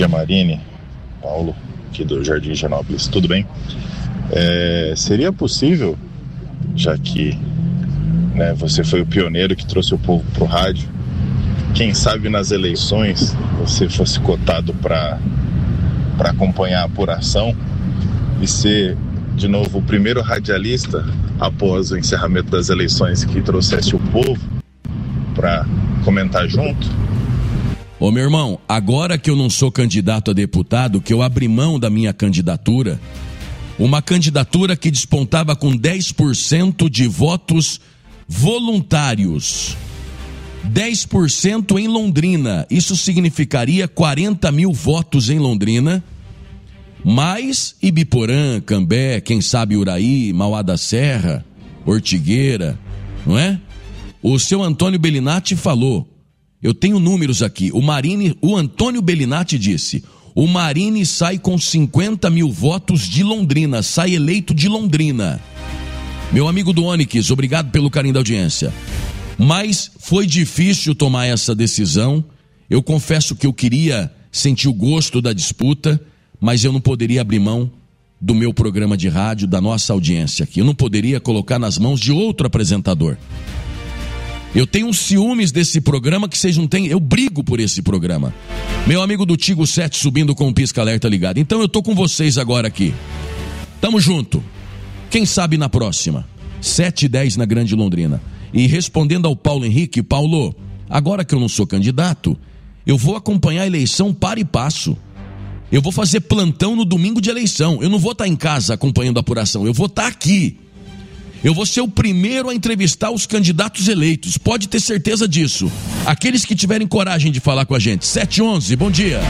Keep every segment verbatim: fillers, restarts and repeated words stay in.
Marine, Paulo, aqui do Jardim Higienópolis, tudo bem? É, seria possível, já que né, você foi o pioneiro que trouxe o povo pro rádio, quem sabe nas eleições você fosse cotado para para acompanhar a apuração e ser de novo o primeiro radialista após o encerramento das eleições que trouxesse o povo para comentar junto? Ô meu irmão, agora que eu não sou candidato a deputado, que eu abri mão da minha candidatura, uma candidatura que despontava com dez por cento de votos voluntários, dez por cento em Londrina, isso significaria quarenta mil votos em Londrina, mais Ibiporã, Cambé, quem sabe Uraí, Mauá da Serra, Ortigueira, não é? O seu Antônio Bellinati falou, eu tenho números aqui, o Marini, o Antônio Bellinati disse, o Marini sai com cinquenta mil votos de Londrina, sai eleito de Londrina. Meu amigo do Onix, obrigado pelo carinho da audiência. Mas foi difícil tomar essa decisão, eu confesso que eu queria sentir o gosto da disputa, mas eu não poderia abrir mão do meu programa de rádio, da nossa audiência aqui. Eu não poderia colocar nas mãos de outro apresentador. Eu tenho uns ciúmes desse programa que vocês não têm. Eu brigo por esse programa. Meu amigo do Tigo sete subindo com o pisca-alerta ligado. Então eu tô com vocês agora aqui. Tamo junto. Quem sabe na próxima. sete e dez na Grande Londrina. E respondendo ao Paulo Henrique, Paulo, agora que eu não sou candidato, eu vou acompanhar a eleição para e passo. Eu vou fazer plantão no domingo de eleição. Eu não vou estar em casa acompanhando a apuração. Eu vou estar aqui. Eu vou ser o primeiro a entrevistar os candidatos eleitos. Pode ter certeza disso. Aqueles que tiverem coragem de falar com a gente. sete e onze, bom dia.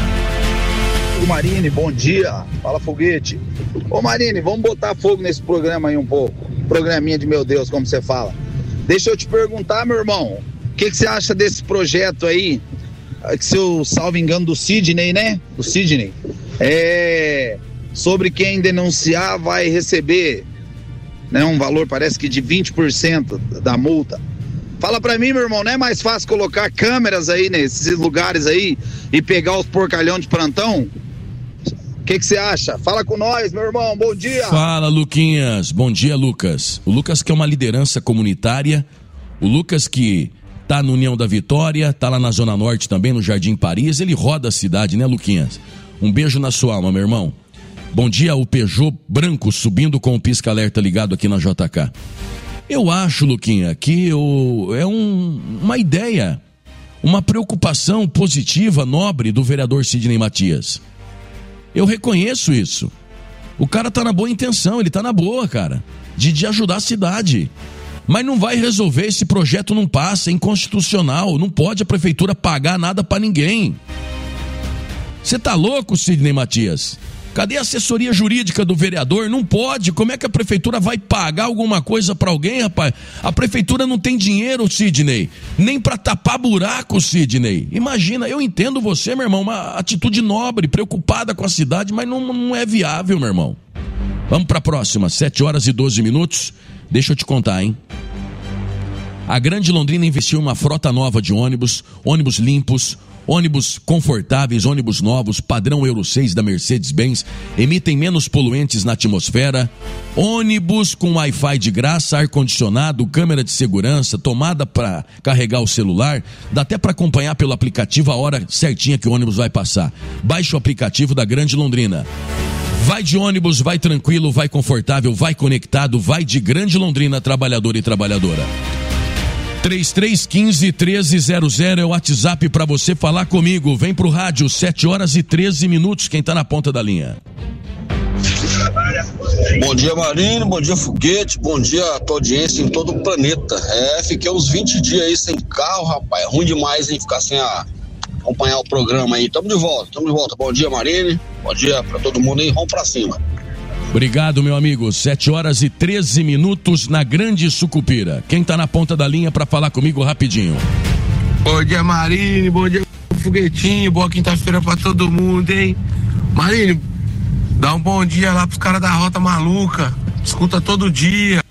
Ô Marine, bom dia. Fala, Foguete. Ô Marine, vamos botar fogo nesse programa aí um pouco. Programinha de meu Deus, como você fala. Deixa eu te perguntar, meu irmão. O que, que você acha desse projeto aí? Que se eu salvo engano do Sidney, né? Do Sidney. É... Sobre quem denunciar vai receber... Né, um valor parece que de vinte por cento da multa. Fala pra mim, meu irmão, não é mais fácil colocar câmeras aí nesses lugares aí e pegar os porcalhão de plantão? O que que você acha? Fala com nós, meu irmão, bom dia. Fala, Luquinhas, bom dia, Lucas. O Lucas que é uma liderança comunitária, o Lucas que tá no União da Vitória, tá lá na Zona Norte também, no Jardim Paris, ele roda a cidade, né, Luquinhas? Um beijo na sua alma, meu irmão. Bom dia, o Peugeot branco subindo com o pisca-alerta ligado aqui na J K. Eu acho, Luquinha, que eu, é um, uma ideia, uma preocupação positiva, nobre do vereador Sidney Matias. Eu reconheço isso. O cara tá na boa intenção, ele tá na boa, cara, de, de ajudar a cidade. Mas não vai resolver, esse projeto não passa, é inconstitucional, não pode a prefeitura pagar nada pra ninguém. Você tá louco, Sidney Matias? Cadê a assessoria jurídica do vereador? Não pode. Como é que a prefeitura vai pagar alguma coisa para alguém, rapaz? A prefeitura não tem dinheiro, Sidney. Nem para tapar buraco, Sidney. Imagina, eu entendo você, meu irmão, uma atitude nobre, preocupada com a cidade, mas não, não é viável, meu irmão. Vamos para a próxima, sete horas e doze minutos. Deixa eu te contar, hein? A Grande Londrina investiu em uma frota nova de ônibus, ônibus limpos, ônibus confortáveis, ônibus novos, padrão Euro seis da Mercedes-Benz, emitem menos poluentes na atmosfera, ônibus com Wi-Fi de graça, ar-condicionado, câmera de segurança, tomada para carregar o celular, dá até para acompanhar pelo aplicativo a hora certinha que o ônibus vai passar. Baixe o aplicativo da Grande Londrina. Vai de ônibus, vai tranquilo, vai confortável, vai conectado, vai de Grande Londrina, trabalhador e trabalhadora. três três um cinco, um três zero zero é o WhatsApp para você falar comigo. Vem pro rádio, sete horas e treze minutos. Quem tá na ponta da linha? Bom dia, Marino, bom dia, Foguete, bom dia a tua audiência em todo o planeta. É, fiquei uns vinte dias aí sem carro, rapaz, é ruim demais, hein, ficar sem a, acompanhar o programa aí. Tamo de volta, tamo de volta. Bom dia, Marino, bom dia pra todo mundo aí, vamos pra cima. Obrigado, meu amigo. sete horas e treze minutos na Grande Sucupira. Quem tá na ponta da linha para falar comigo rapidinho? Bom dia, Marine. Bom dia, Foguetinho. Boa quinta-feira pra todo mundo, hein? Marine, dá um bom dia lá pros caras da Rota Maluca. Escuta todo dia.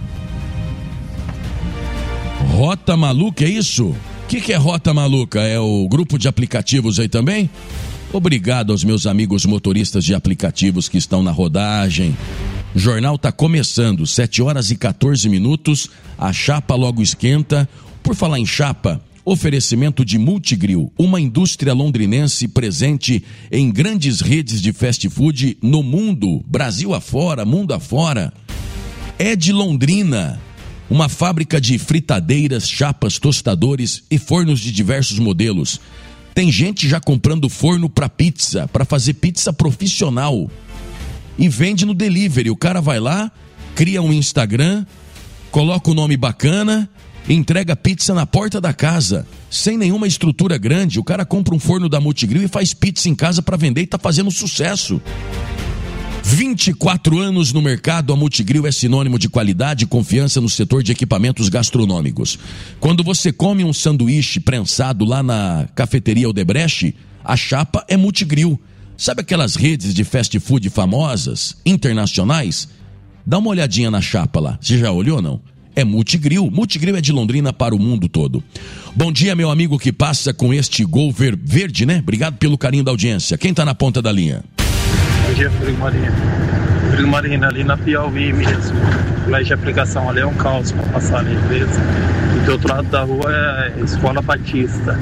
Rota Maluca, é isso? O que, que é Rota Maluca? É o grupo de aplicativos aí também? Obrigado aos meus amigos motoristas de aplicativos que estão na rodagem. O jornal está começando, sete horas e quatorze minutos, a chapa logo esquenta. Por falar em chapa, oferecimento de Multigril, uma indústria londrinense presente em grandes redes de fast food no mundo, Brasil afora, mundo afora. É de Londrina, uma fábrica de fritadeiras, chapas, tostadores e fornos de diversos modelos. Tem gente já comprando forno para pizza, para fazer pizza profissional. E vende no delivery. O cara vai lá, cria um Instagram, coloca o nome bacana, entrega pizza na porta da casa, sem nenhuma estrutura grande. O cara compra um forno da Multigril e faz pizza em casa para vender e tá fazendo sucesso. vinte e quatro anos no mercado, a Multigril é sinônimo de qualidade e confiança no setor de equipamentos gastronômicos. Quando você come um sanduíche prensado lá na cafeteria Odebrecht, a chapa é Multigril. Sabe aquelas redes de fast food famosas, internacionais? Dá uma olhadinha na chapa lá. Você já olhou ou não? É Multigril. Multigril é de Londrina para o mundo todo. Bom dia, meu amigo que passa com este gol ver- verde, né? Obrigado pelo carinho da audiência. Quem tá na ponta da linha? Bom dia, Frigo Marina. Frigo Marina, ali na Piauí mesmo. O colégio de aplicação ali é um caos para passar ali, beleza? E do outro lado da rua é a Escola Batista.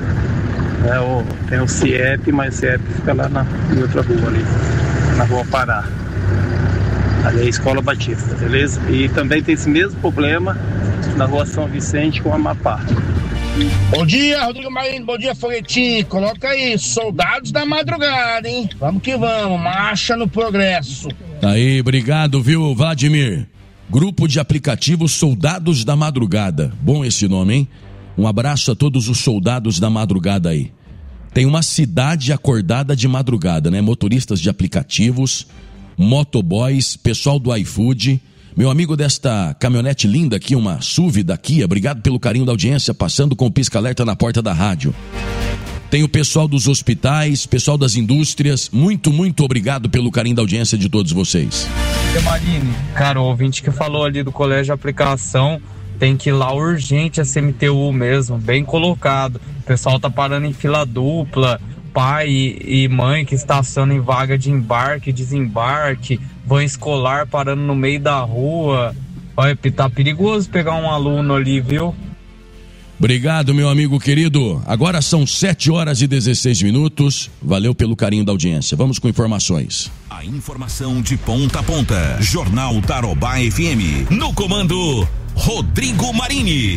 É o, tem o C I E P, mas o C I E P fica lá na em outra rua ali, na Rua Pará. Ali é a Escola Batista, beleza? E também tem esse mesmo problema na Rua São Vicente com Amapá. Bom dia, Rodrigo Marinho, bom dia, Foguetinho. Coloca aí, Soldados da Madrugada, hein? Vamos que vamos, marcha no progresso. Aí, obrigado, viu, Vladimir? Grupo de aplicativos Soldados da Madrugada. Bom esse nome, hein? Um abraço a todos os soldados da madrugada aí. Tem uma cidade acordada de madrugada, né? Motoristas de aplicativos, motoboys, pessoal do iFood. Meu amigo desta caminhonete linda aqui, uma S U V da Kia, obrigado pelo carinho da audiência, passando com o pisca-alerta na porta da rádio. Tem o pessoal dos hospitais, pessoal das indústrias, muito, muito obrigado pelo carinho da audiência de todos vocês. Marine, cara, o ouvinte que falou ali do colégio de aplicação, tem que ir lá urgente a C M T U mesmo, bem colocado. O pessoal tá parando em fila dupla, pai e mãe que estacionam em vaga de embarque, desembarque, van escolar parando no meio da rua. Olha, tá perigoso pegar um aluno ali, viu? Obrigado, meu amigo querido. Agora são sete horas e dezesseis minutos. Valeu pelo carinho da audiência. Vamos com informações. A informação de ponta a ponta. Jornal Tarobá F M. No comando, Rodrigo Marini.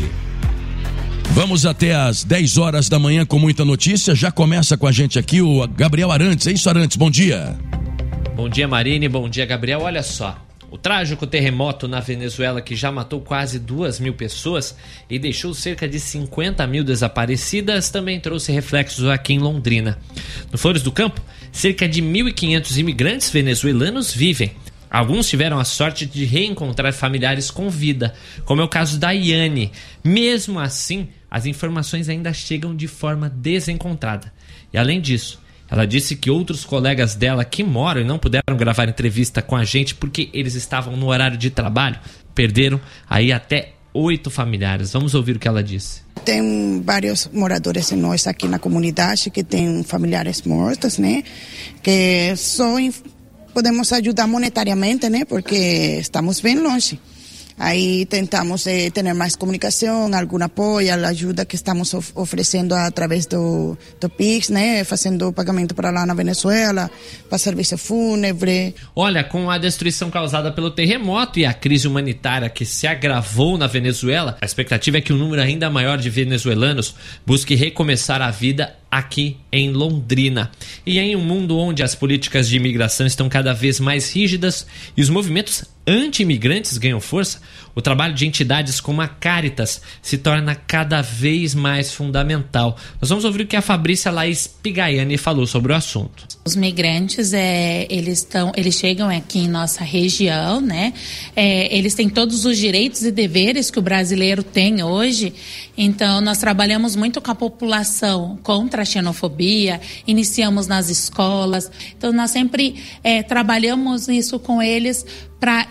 Vamos até às dez horas da manhã com muita notícia. Já começa com a gente aqui o Gabriel Arantes. É isso, Arantes, bom dia. Bom dia, Marini, bom dia, Gabriel. Olha só, o trágico terremoto na Venezuela que já matou quase duas mil pessoas e deixou cerca de cinquenta mil desaparecidas também trouxe reflexos aqui em Londrina. No Flores do Campo, cerca de mil e quinhentos imigrantes venezuelanos vivem. Alguns tiveram a sorte de reencontrar familiares com vida, como é o caso da Iane. Mesmo assim, as informações ainda chegam de forma desencontrada. E além disso, ela disse que outros colegas dela que moram e não puderam gravar entrevista com a gente porque eles estavam no horário de trabalho, perderam aí até oito familiares. Vamos ouvir o que ela disse. Tem vários moradores nós aqui na comunidade que têm familiares mortos, né? Que só podemos ajudar monetariamente, né? Porque estamos bem longe. Aí tentamos eh, ter mais comunicação, algum apoio, a ajuda que estamos of- oferecendo através do, do Pix, né? Fazendo pagamento para lá na Venezuela, para serviço fúnebre. Olha, com a destruição causada pelo terremoto e a crise humanitária que se agravou na Venezuela, a expectativa é que um número ainda maior de venezuelanos busque recomeçar a vida aqui em Londrina. E em um mundo onde as políticas de imigração estão cada vez mais rígidas e os movimentos anti-imigrantes ganham força, o trabalho de entidades como a Caritas se torna cada vez mais fundamental. Nós vamos ouvir o que a Fabrícia Laís Pigaiani falou sobre o assunto. Os migrantes, é, eles, tão, eles chegam aqui em nossa região, né? É, eles têm todos os direitos e deveres que o brasileiro tem hoje. Então, nós trabalhamos muito com a população contra a xenofobia, iniciamos nas escolas. Então, nós sempre é, trabalhamos isso com eles para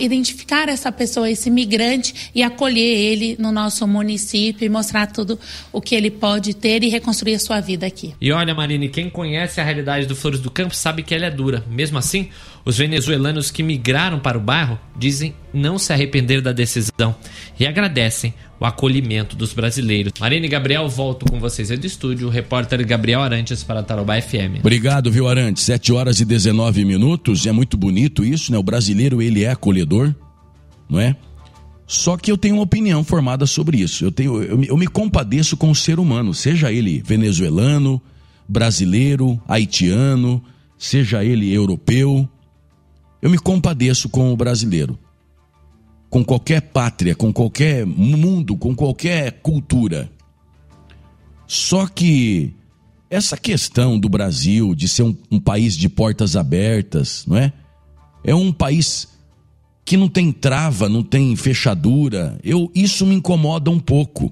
identificar essa pessoa, esse migrante, e acolher ele no nosso município e mostrar tudo o que ele pode ter e reconstruir a sua vida aqui. E olha, Marine, quem conhece a realidade do Flores do Campo sabe que ela é dura. Mesmo assim, os venezuelanos que migraram para o bairro dizem não se arrepender da decisão e agradecem o acolhimento dos brasileiros. Marine e Gabriel, volto com vocês aí do estúdio. O repórter Gabriel Arantes para Tarobá F M. Obrigado, viu, Arantes? sete horas e dezenove minutos. É muito bonito isso, né? O brasileiro, ele é acolhedor, não é? Só que eu tenho uma opinião formada sobre isso. Eu, tenho, eu, eu me compadeço com o ser humano, seja ele venezuelano, brasileiro, haitiano, seja ele europeu. Eu me compadeço com o brasileiro. Com qualquer pátria, com qualquer mundo, com qualquer cultura. Só que essa questão do Brasil de ser um, um país de portas abertas, não é? É um país que não tem trava, não tem fechadura. Eu, isso me incomoda um pouco.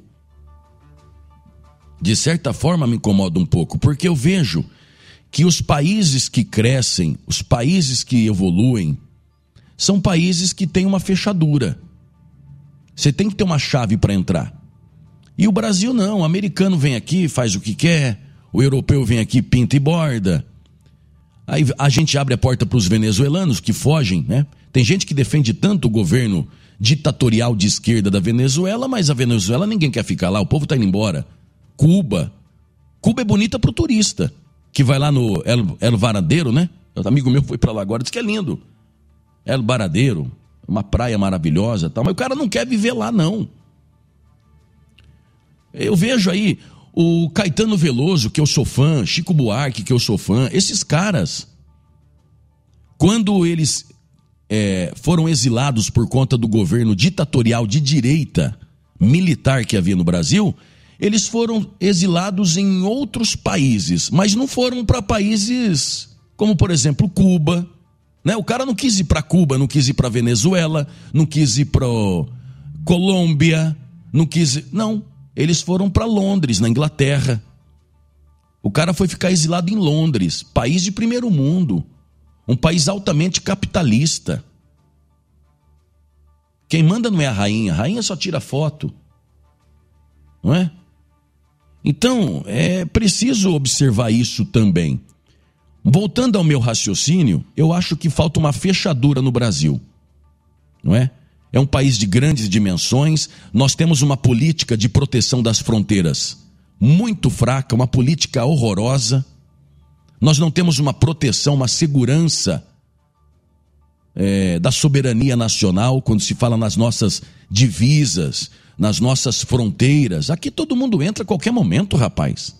De certa forma me incomoda um pouco, porque eu vejo que os países que crescem, os países que evoluem, são países que têm uma fechadura. Você tem que ter uma chave para entrar. E o Brasil não, o americano vem aqui, faz o que quer, o europeu vem aqui, pinta e borda. Aí a gente abre a porta para os venezuelanos que fogem, né? Tem gente que defende tanto o governo ditatorial de esquerda da Venezuela, mas a Venezuela ninguém quer ficar lá, o povo está indo embora. Cuba. Cuba é bonita para o turista, que vai lá no El, El Varadeiro, né? Um amigo meu foi para lá agora, disse que é lindo. El Varadeiro, uma praia maravilhosa, tal, mas o cara não quer viver lá, não. Eu vejo aí o Caetano Veloso, que eu sou fã, Chico Buarque, que eu sou fã, esses caras, quando eles é, foram exilados por conta do governo ditatorial de direita militar que havia no Brasil, eles foram exilados em outros países, mas não foram para países como, por exemplo, Cuba, né? O cara não quis ir para Cuba, não quis ir para Venezuela, não quis ir para Colômbia, não quis ir... Não, eles foram para Londres, na Inglaterra. O cara foi ficar exilado em Londres, país de primeiro mundo, um país altamente capitalista. Quem manda não é a rainha, a rainha só tira foto, não é? Então, é preciso observar isso também. Voltando ao meu raciocínio, eu acho que falta uma fechadura no Brasil, não é? É um país de grandes dimensões, nós temos uma política de proteção das fronteiras muito fraca, uma política horrorosa, nós não temos uma proteção, uma segurança é, da soberania nacional, quando se fala nas nossas divisas, nas nossas fronteiras. Aqui todo mundo entra a qualquer momento, rapaz.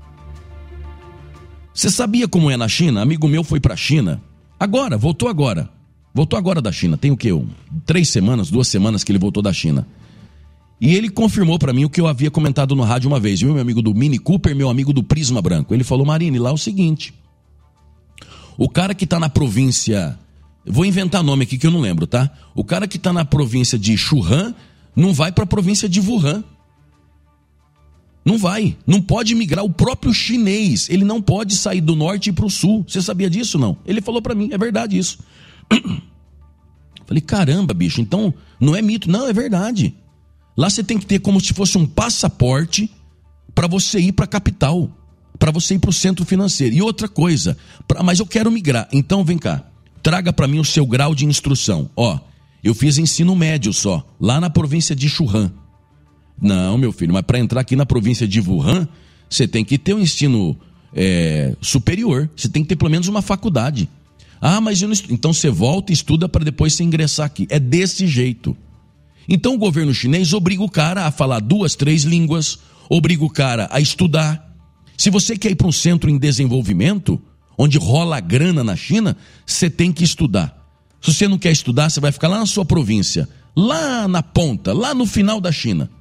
Você sabia como é na China? Amigo meu foi para a China, agora, voltou agora, voltou agora da China, tem o quê? Três semanas, duas semanas que ele voltou da China. E ele confirmou para mim o que eu havia comentado no rádio uma vez, viu? Meu amigo do Mini Cooper, meu amigo do Prisma Branco. Ele falou, Marine, lá é o seguinte, o cara que tá na província, vou inventar nome aqui que eu não lembro, tá? O cara que tá na província de Wuhan não vai para a província de Wuhan. Não vai, não pode migrar. O próprio chinês, ele não pode sair do norte e ir para o sul. Você sabia disso, não? Ele falou para mim, é verdade isso. Falei, caramba, bicho, então não é mito. Não, é verdade. Lá você tem que ter como se fosse um passaporte para você ir para a capital, para você ir para o centro financeiro. E outra coisa, pra, mas eu quero migrar. Então vem cá, traga para mim o seu grau de instrução. Ó, eu fiz ensino médio só, lá na província de Wuhan. Não, meu filho, mas para entrar aqui na província de Wuhan, você tem que ter um ensino é, superior. Você tem que ter pelo menos uma faculdade. Ah, mas eu não estudo. Então você volta e estuda para depois você ingressar aqui. É desse jeito. Então o governo chinês obriga o cara a falar duas, três línguas, obriga o cara a estudar. Se você quer ir para um centro em desenvolvimento, onde rola a grana na China, você tem que estudar. Se você não quer estudar, você vai ficar lá na sua província, lá na ponta, lá no final da China.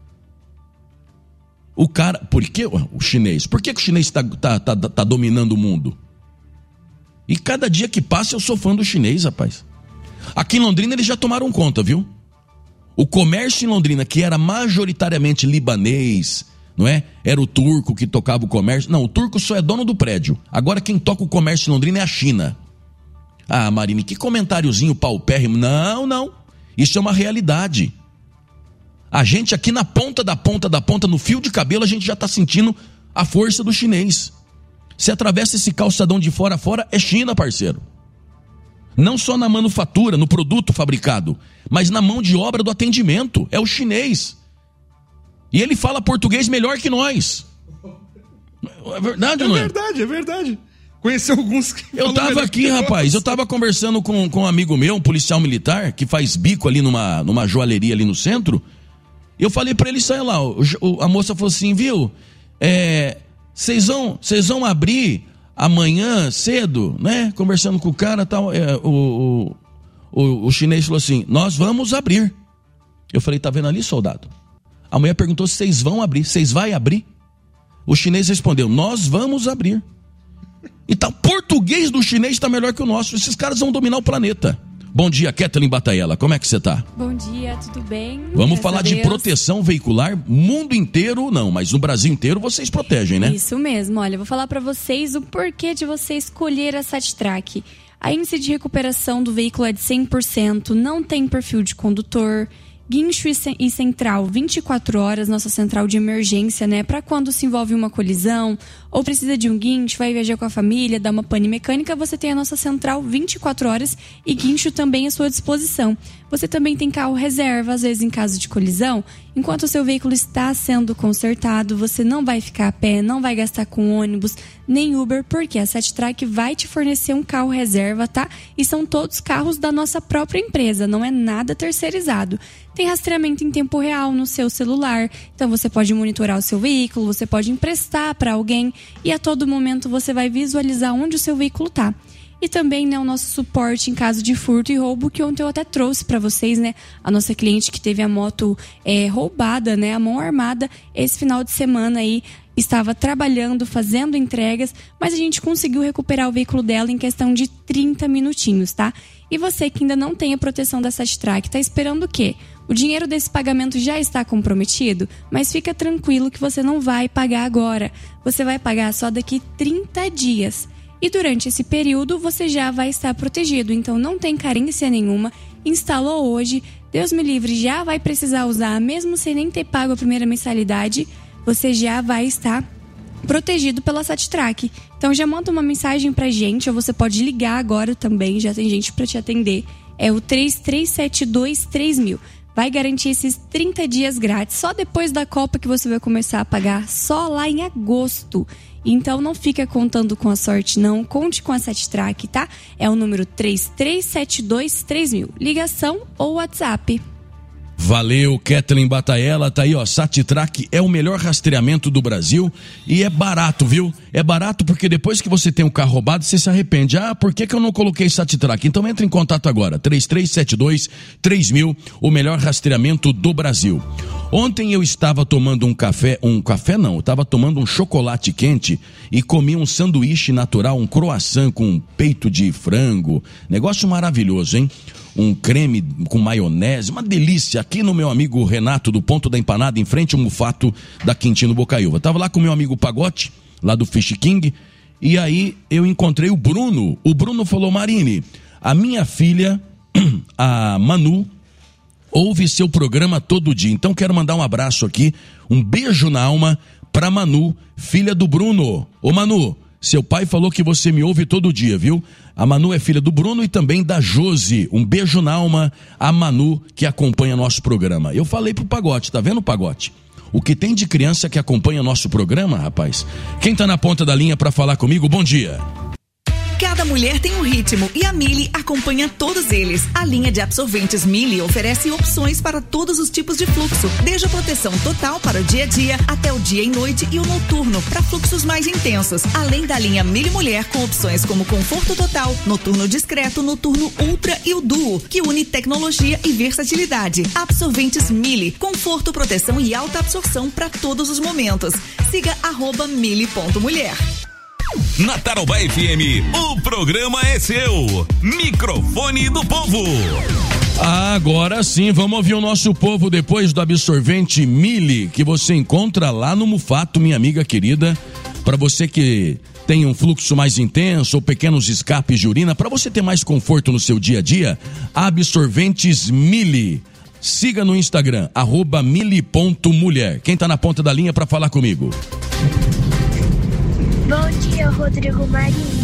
O cara, por que o chinês? Por que, que o chinês está tá, tá, tá dominando o mundo? E cada dia que passa eu sou fã do chinês, rapaz. Aqui em Londrina eles já tomaram conta, viu? O comércio em Londrina, que era majoritariamente libanês, não é? Era o turco que tocava o comércio. Não, o turco só é dono do prédio. Agora quem toca o comércio em Londrina é a China. Ah, Marine, que comentáriozinho paupérrimo. Não, não. Isso é uma realidade. A gente aqui na ponta da ponta da ponta, no fio de cabelo, a gente já está sentindo a força do chinês. Se atravessa esse calçadão de fora a fora, é China, parceiro. Não só na manufatura, no produto fabricado, mas na mão de obra do atendimento. É o chinês. E ele fala português melhor que nós. É verdade ou não é? É verdade, é verdade. Conheci alguns que Eu tava aqui, rapaz, eu tava conversando com, com um amigo meu, um policial militar, que faz bico ali numa, numa joalheria ali no centro. Eu falei pra ele, sai lá, o, o, a moça falou assim, viu, é, vocês vão, vocês vão abrir amanhã cedo, né, conversando com o cara, tal, é, o, o, o, o chinês falou assim, nós vamos abrir. Eu falei, tá vendo ali, soldado? A mulher perguntou se vocês vão abrir, vocês vai abrir? O chinês respondeu, nós vamos abrir. Então, português do chinês está melhor que o nosso. Esses caras vão dominar o planeta. Bom dia, Kathleen Bataella. Como é que você tá? Bom dia, tudo bem? Vamos falar de proteção veicular. Mundo inteiro, não, mas no Brasil inteiro vocês protegem, né? Isso mesmo. Olha, eu vou falar para vocês o porquê de você escolher a SatTrak. A índice de recuperação do veículo é de cem por cento, não tem perfil de condutor, guincho e central vinte e quatro horas, nossa central de emergência, né? Para quando se envolve uma colisão ou precisa de um guincho, vai viajar com a família, dar uma pane mecânica, você tem a nossa central vinte e quatro horas e guincho também à sua disposição. Você também tem carro reserva, às vezes em caso de colisão. Enquanto o seu veículo está sendo consertado, você não vai ficar a pé, não vai gastar com ônibus, nem Uber, porque a SatTrak vai te fornecer um carro reserva, tá? E são todos carros da nossa própria empresa, não é nada terceirizado. Tem rastreamento em tempo real no seu celular, então você pode monitorar o seu veículo, você pode emprestar para alguém e a todo momento você vai visualizar onde o seu veículo está. E também, né, o nosso suporte em caso de furto e roubo, que ontem eu até trouxe para vocês, né, a nossa cliente que teve a moto é, roubada, né, a mão armada, esse final de semana aí, estava trabalhando, fazendo entregas, mas a gente conseguiu recuperar o veículo dela em questão de trinta minutinhos, tá? E você que ainda não tem a proteção da SatTrak, tá esperando o quê? O dinheiro desse pagamento já está comprometido, mas fica tranquilo que você não vai pagar agora. Você vai pagar só daqui trinta dias. E durante esse período você já vai estar protegido, então não tem carência nenhuma. Instalou hoje, Deus me livre, já vai precisar usar, mesmo sem nem ter pago a primeira mensalidade, você já vai estar protegido pela SatTrak. Então já manda uma mensagem pra gente, ou você pode ligar agora também, já tem gente pra te atender. É o três três sete dois três mil. Vai garantir esses trinta dias grátis. Só depois da Copa que você vai começar a pagar, só lá em agosto. Então não fica contando com a sorte não, conte com a SatTrak, tá? É o número três três sete dois três mil. Ligação ou WhatsApp. Valeu, Kathleen Bataella, tá aí, ó, SatTrak é o melhor rastreamento do Brasil e é barato, viu? É barato porque depois que você tem um carro roubado, você se arrepende. Ah, por que que eu não coloquei SatTrak? Então entre em contato agora, três três sete dois três mil, o melhor rastreamento do Brasil. Ontem eu estava tomando um café, um café não, eu estava tomando um chocolate quente e comi um sanduíche natural, um croissant com peito de frango, negócio maravilhoso, hein? Um creme com maionese, uma delícia, aqui no meu amigo Renato, do Ponto da Empanada, em frente ao Mufato da Quintino Bocaiúva. Tava lá com o meu amigo Pagote, lá do Fish King, e aí eu encontrei o Bruno. O Bruno falou, Marine, a minha filha, a Manu, ouve seu programa todo dia, então quero mandar um abraço aqui, um beijo na alma pra Manu, filha do Bruno. Ô Manu, seu pai falou que você me ouve todo dia, viu? A Manu é filha do Bruno e também da Josi. Um beijo na alma a Manu que acompanha nosso programa. Eu falei pro Pagote, tá vendo, Pagote? O que tem de criança que acompanha nosso programa, rapaz? Quem tá na ponta da linha pra falar comigo? Bom dia. Cada mulher tem um ritmo e a Mili acompanha todos eles. A linha de absorventes Mili oferece opções para todos os tipos de fluxo, desde a proteção total para o dia a dia até o dia e noite e o noturno para fluxos mais intensos. Além da linha Mili Mulher com opções como conforto total, noturno discreto, noturno ultra e o duo, que une tecnologia e versatilidade. Absorventes Mili, conforto, proteção e alta absorção para todos os momentos. Siga arroba mili ponto mulher. Na Tarobá F M, o programa é seu. Microfone do povo. Agora sim, vamos ouvir o nosso povo depois do absorvente Mili, que você encontra lá no Mufato, minha amiga querida. Para você que tem um fluxo mais intenso ou pequenos escapes de urina, para você ter mais conforto no seu dia a dia, Absorventes Mili. Siga no Instagram, arroba mili ponto mulher. Quem tá na ponta da linha para falar comigo? Bom dia, Rodrigo Marinho.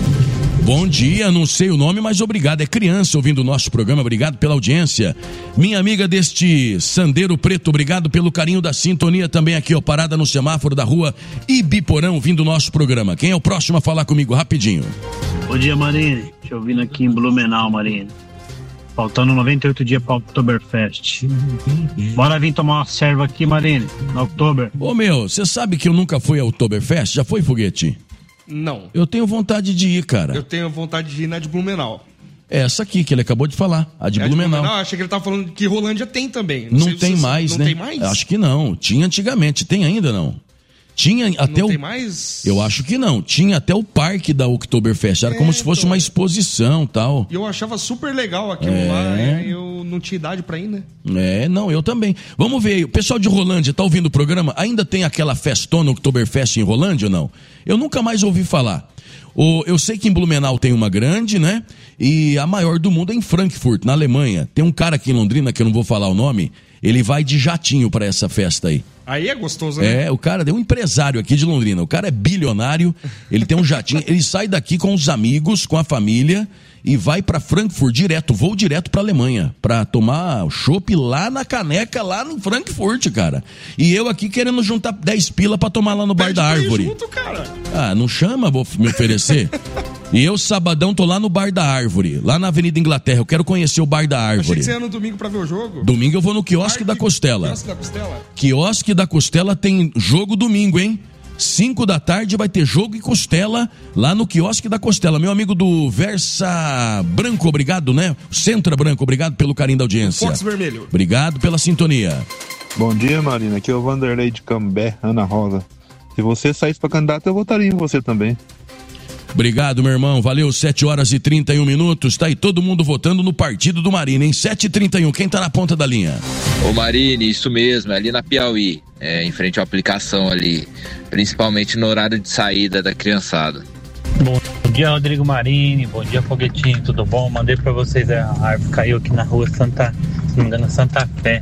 Bom dia, não sei o nome, mas obrigado. É criança ouvindo o nosso programa, obrigado pela audiência. Minha amiga deste Sandeiro Preto, obrigado pelo carinho da sintonia também aqui, ó, parada no semáforo da rua Ibiporã, ouvindo o nosso programa. Quem é o próximo a falar comigo? Rapidinho. Bom dia, Marine. Te ouvindo aqui em Blumenau, Marine. Faltando noventa e oito dias para o Oktoberfest. Bora vir tomar uma serva aqui, Marine, no Oktober. Ô meu, você sabe que eu nunca fui ao Oktoberfest? Já foi, Foguete? Não. Eu tenho vontade de ir, cara. Eu tenho vontade de ir na de Blumenau. É essa aqui que ele acabou de falar, a de é Blumenau. De Blumenau. Achei que ele tava falando que Rolândia tem também. Não, não tem mais, não né? Não tem mais? Acho que não. Tinha antigamente. Tem ainda não? Tinha até não o... tem mais? Eu acho que não. Tinha até o parque da Oktoberfest. Era é, como se fosse então... uma exposição e tal. E eu achava super legal aquilo é... lá. Né? Eu não tinha idade pra ir, né? É, não, eu também. Vamos ver. O pessoal de Rolândia tá ouvindo o programa? Ainda tem aquela festona Oktoberfest em Rolândia ou não? Eu nunca mais ouvi falar. O, eu sei que em Blumenau tem uma grande, né? E a maior do mundo é em Frankfurt, na Alemanha. Tem um cara aqui em Londrina, que eu não vou falar o nome, ele vai de jatinho pra essa festa aí. Aí é gostoso, né? É, o cara é um empresário aqui de Londrina. O cara é bilionário, ele tem um jatinho, ele sai daqui com os amigos, com a família e vai pra Frankfurt direto, voo direto pra Alemanha, pra tomar chopp lá na caneca, lá em Frankfurt, cara. E eu aqui querendo juntar dez pila pra tomar lá no Bar da Árvore. Junto, cara. Ah, não chama, vou me oferecer. E eu, sabadão, tô lá no Bar da Árvore, lá na Avenida Inglaterra. Eu quero conhecer o Bar da Árvore. Achei que você ia no domingo pra ver o jogo. Domingo eu vou no Quiosque da Costela. Quiosque da Costela? Quiosque da Costela tem jogo domingo, hein? Cinco da tarde vai ter jogo e costela lá no Quiosque da Costela. Meu amigo do Versa Branco, obrigado, né? Centra Branco, obrigado pelo carinho da audiência. Fox Vermelho. Obrigado pela sintonia. Bom dia, Marina. Aqui é o Vanderlei de Cambé, Ana Rosa. Se você saísse pra candidato, eu votaria em você também. Obrigado, meu irmão. Valeu, sete horas e trinta e um minutos. Tá aí todo mundo votando no partido do Marine, hein? sete e trinta e um. Quem tá na ponta da linha? Ô Marine, isso mesmo, é ali na Piauí, é, em frente à aplicação ali, principalmente no horário de saída da criançada. Bom dia, Rodrigo Marini. Bom dia, Foguetinho. Tudo bom? Mandei pra vocês, a árvore caiu aqui na rua Santa, se não me engano, Santa Fé,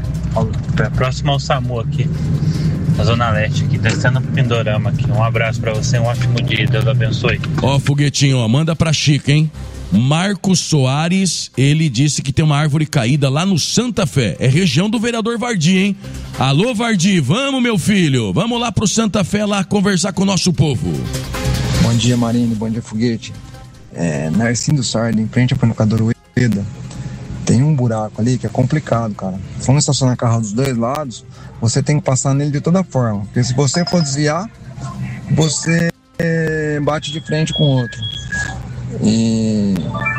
próximo ao SAMU aqui, na Zona Leste, aqui, descendo pro Pindorama aqui. Um abraço pra você, um ótimo dia, Deus abençoe. Ó, Foguetinho, ó, manda pra Chica, hein? Marcos Soares, ele disse que tem uma árvore caída lá no Santa Fé, é região do vereador Vardi, hein? Alô, Vardi, vamos, meu filho, vamos lá pro Santa Fé lá conversar com o nosso povo. Bom dia, Marine, bom dia, Foguete. É, Narcindo Sardo, em frente ao Panificador Ueda, tem um buraco ali que é complicado, cara. Se for estacionar carro dos dois lados, você tem que passar nele de toda forma, porque se você for desviar, você bate de frente com o outro. E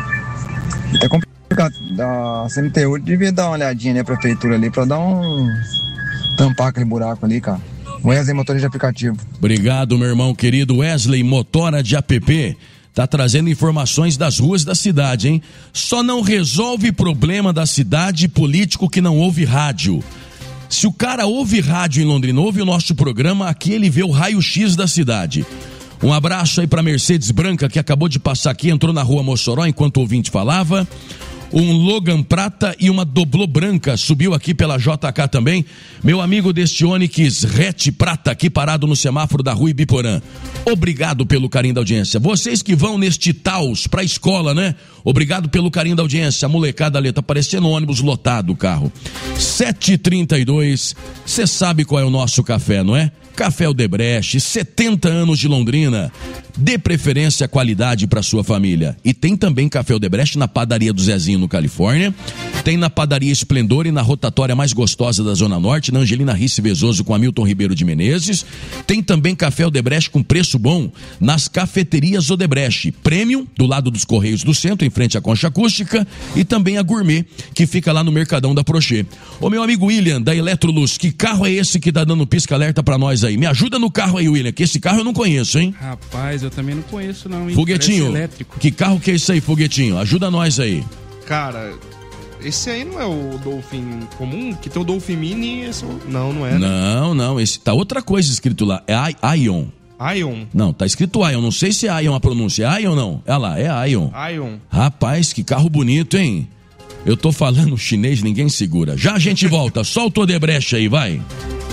é complicado. A C M T U devia dar uma olhadinha, né, a prefeitura ali, pra dar um tampar aquele buraco ali, cara. Wesley, motorista de aplicativo. Obrigado, meu irmão querido Wesley, motora de app. Tá trazendo informações das ruas da cidade, hein? Só não resolve problema da cidade político que não ouve rádio. Se o cara ouve rádio em Londrina, ouve o nosso programa, aqui ele vê o raio-x da cidade. Um abraço aí pra Mercedes Branca, que acabou de passar aqui, entrou na rua Mossoró enquanto o ouvinte falava. Um Logan Prata e uma Doblô Branca subiu aqui pela J K também. Meu amigo deste Onix Hatch Prata aqui parado no semáforo da rua Ibiporã. Obrigado pelo carinho da audiência. Vocês que vão neste Taos pra escola, né? Obrigado pelo carinho da audiência. A molecada ali tá parecendo um ônibus lotado o carro. sete e trinta e dois. Você sabe qual é o nosso café, não é? Café Odebrecht, setenta anos de Londrina. Dê preferência à qualidade para sua família. E tem também Café Odebrecht na padaria do Zezinho, no Califórnia. Tem na padaria Esplendor e na rotatória mais gostosa da Zona Norte, na Angelina Risse Vezoso com Hamilton Ribeiro de Menezes. Tem também Café Odebrecht com preço bom nas cafeterias Odebrecht. Premium, do lado dos Correios do Centro, em frente à Concha Acústica. E também a Gourmet, que fica lá no Mercadão da Prochê. Ô meu amigo William, da Eletroluz, que carro é esse que tá dando pisca-alerta pra nós aí? Me ajuda no carro aí, William, que esse carro eu não conheço, hein? Rapaz, eu também não conheço não, hein? Foguetinho, que carro que é esse aí, Foguetinho? Ajuda nós aí. Cara, esse aí não é o Dolphin comum? Que tem o Dolphin Mini e esse... Não, não é, né? Não, não, esse tá outra coisa escrito lá, é Ion. Ion? Não, tá escrito Ion. Não sei se é Ion a pronúncia. É Ion ou não? Olha lá, é Ion. Ion. Rapaz, que carro bonito, hein? Eu tô falando chinês, ninguém segura. Já a gente volta. Solta o Odebrecht aí, vai.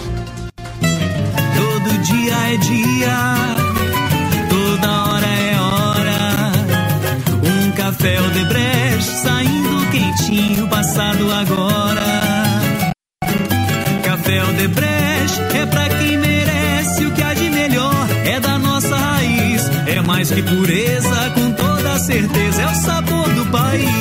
Todo dia é dia, toda hora é hora. Um café Odebrecht saindo quentinho, passado agora. Café Odebrecht é pra quem merece o que há de melhor. É da nossa raiz, é mais que pureza, com toda certeza é o sabor do país.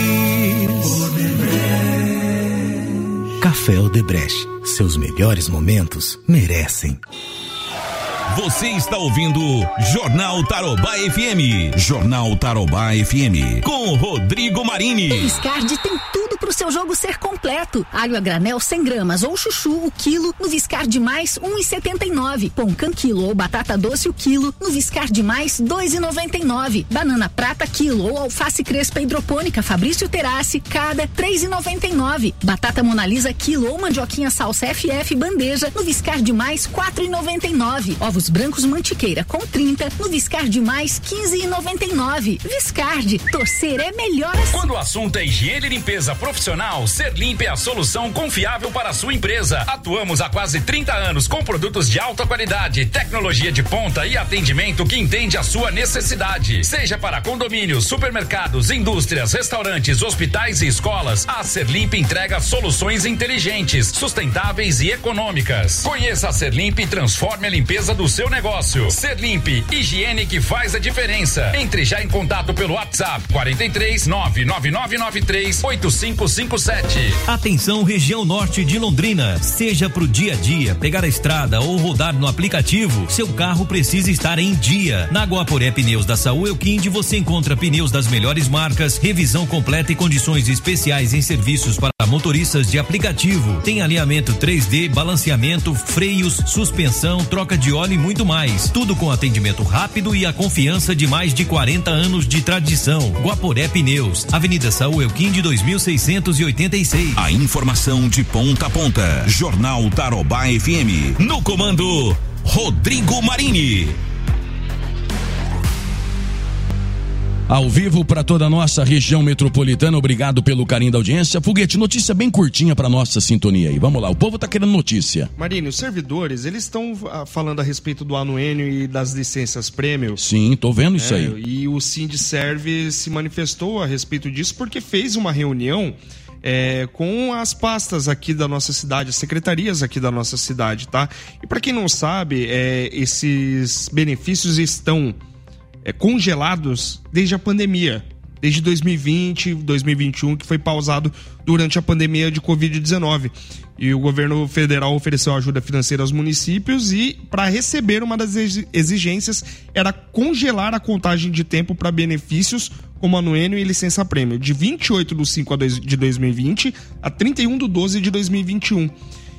Café Odebrecht, seus melhores momentos merecem. Você está ouvindo Jornal Tarobá F M. Jornal Tarobá F M. Com Rodrigo Marini. O Viscardi tem tudo pro seu jogo ser completo. Alho a granel cem gramas ou chuchu o quilo no Viscardi Mais um real e setenta e nove. Pão quilo ou batata doce o quilo no Viscardi Mais dois reais e noventa e nove. Banana prata quilo ou alface crespa hidropônica Fabrício Terassi cada três reais e noventa e nove. Batata Monalisa quilo ou mandioquinha salsa F F bandeja no Viscardi Mais quatro reais e noventa e nove. Ovos brancos mantiqueira com trinta no Viscardi Mais quinze reais e noventa e nove. Viscardi, torcer é melhor assim. Quando o assunto é higiene e limpeza profissional, Serlimpe é a solução confiável para a sua empresa. Atuamos há quase trinta anos com produtos de alta qualidade, tecnologia de ponta e atendimento que entende a sua necessidade. Seja para condomínios, supermercados, indústrias, restaurantes, hospitais e escolas, a Serlimpe entrega soluções inteligentes, sustentáveis e econômicas. Conheça a Serlimpe e transforme a limpeza do seu negócio. Serlimpe, higiene que faz a diferença. Entre já em contato pelo WhatsApp quarenta e três, nove nove nove nove três, oito cinco cinco sete. Atenção, região norte de Londrina. Seja pro dia a dia, pegar a estrada ou rodar no aplicativo, seu carro precisa estar em dia. Na Guaporé Pneus da Saúl Elquinde você encontra pneus das melhores marcas, revisão completa e condições especiais em serviços para motoristas de aplicativo. Tem alinhamento três D, balanceamento, freios, suspensão, troca de óleo e muito mais. Tudo com atendimento rápido e a confiança de mais de quarenta anos de tradição. Guaporé Pneus, Avenida Saúl Elquinde dois mil seiscentos e oitenta e seis. A informação de ponta a ponta. Jornal Tarobá F M. No comando, Rodrigo Marini. Ao vivo para toda a nossa região metropolitana, obrigado pelo carinho da audiência. Foguete, notícia bem curtinha para nossa sintonia aí. Vamos lá, o povo tá querendo notícia. Marini, os servidores, eles estão ah, falando a respeito do anuênio e das licenças prêmio. Sim, tô vendo isso é, aí. E o Sindserv se manifestou a respeito disso porque fez uma reunião É, com as pastas aqui da nossa cidade, as secretarias aqui da nossa cidade, tá? E para quem não sabe, é, esses benefícios estão é, congelados desde a pandemia, desde dois mil e vinte, dois mil e vinte e um, que foi pausado durante a pandemia de covid dezenove. E o governo federal ofereceu ajuda financeira aos municípios e, para receber, uma das exigências era congelar a contagem de tempo para benefícios como anuênio e licença-prêmio, de vinte e oito de cinco de dois mil e vinte a trinta e um de doze de dois mil e vinte e um.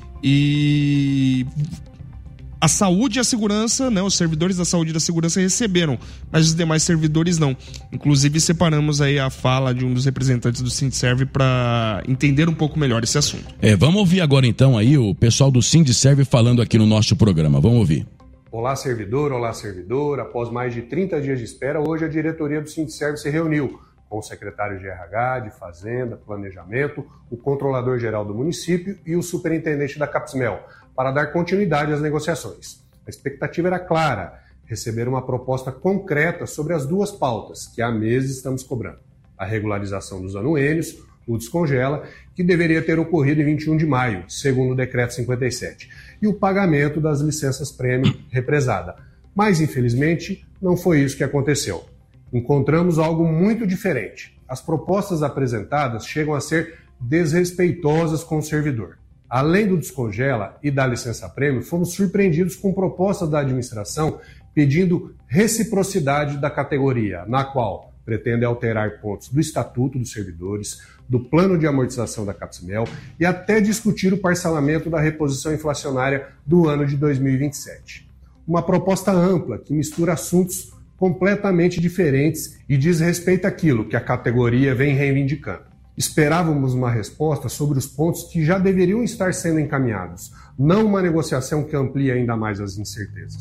E a saúde e a segurança, né, os servidores da saúde e da segurança receberam, mas os demais servidores não. Inclusive, separamos aí a fala de um dos representantes do Sindserv para entender um pouco melhor esse assunto. É, vamos ouvir agora então aí o pessoal do Sindserv falando aqui no nosso programa. Vamos ouvir. Olá, servidor, olá, servidor. Após mais de trinta dias de espera, hoje a diretoria do Sindserv se reuniu com o secretário de R H, de Fazenda, Planejamento, o controlador-geral do município e o superintendente da Capsmel, para dar continuidade às negociações. A expectativa era clara, receber uma proposta concreta sobre as duas pautas que há meses estamos cobrando. A regularização dos anuênios, o descongela, que deveria ter ocorrido em vinte e um de maio, segundo o decreto cinquenta e sete, e o pagamento das licenças prêmio represada. Mas, infelizmente, não foi isso que aconteceu. Encontramos algo muito diferente. As propostas apresentadas chegam a ser desrespeitosas com o servidor. Além do descongela e da licença-prêmio, fomos surpreendidos com propostas da administração pedindo reciprocidade da categoria, na qual pretende alterar pontos do Estatuto dos Servidores, do Plano de Amortização da Capsmel e até discutir o parcelamento da reposição inflacionária do ano de dois mil e vinte e sete. Uma proposta ampla que mistura assuntos completamente diferentes e diz respeito àquilo que a categoria vem reivindicando. Esperávamos uma resposta sobre os pontos que já deveriam estar sendo encaminhados, não uma negociação que amplie ainda mais as incertezas.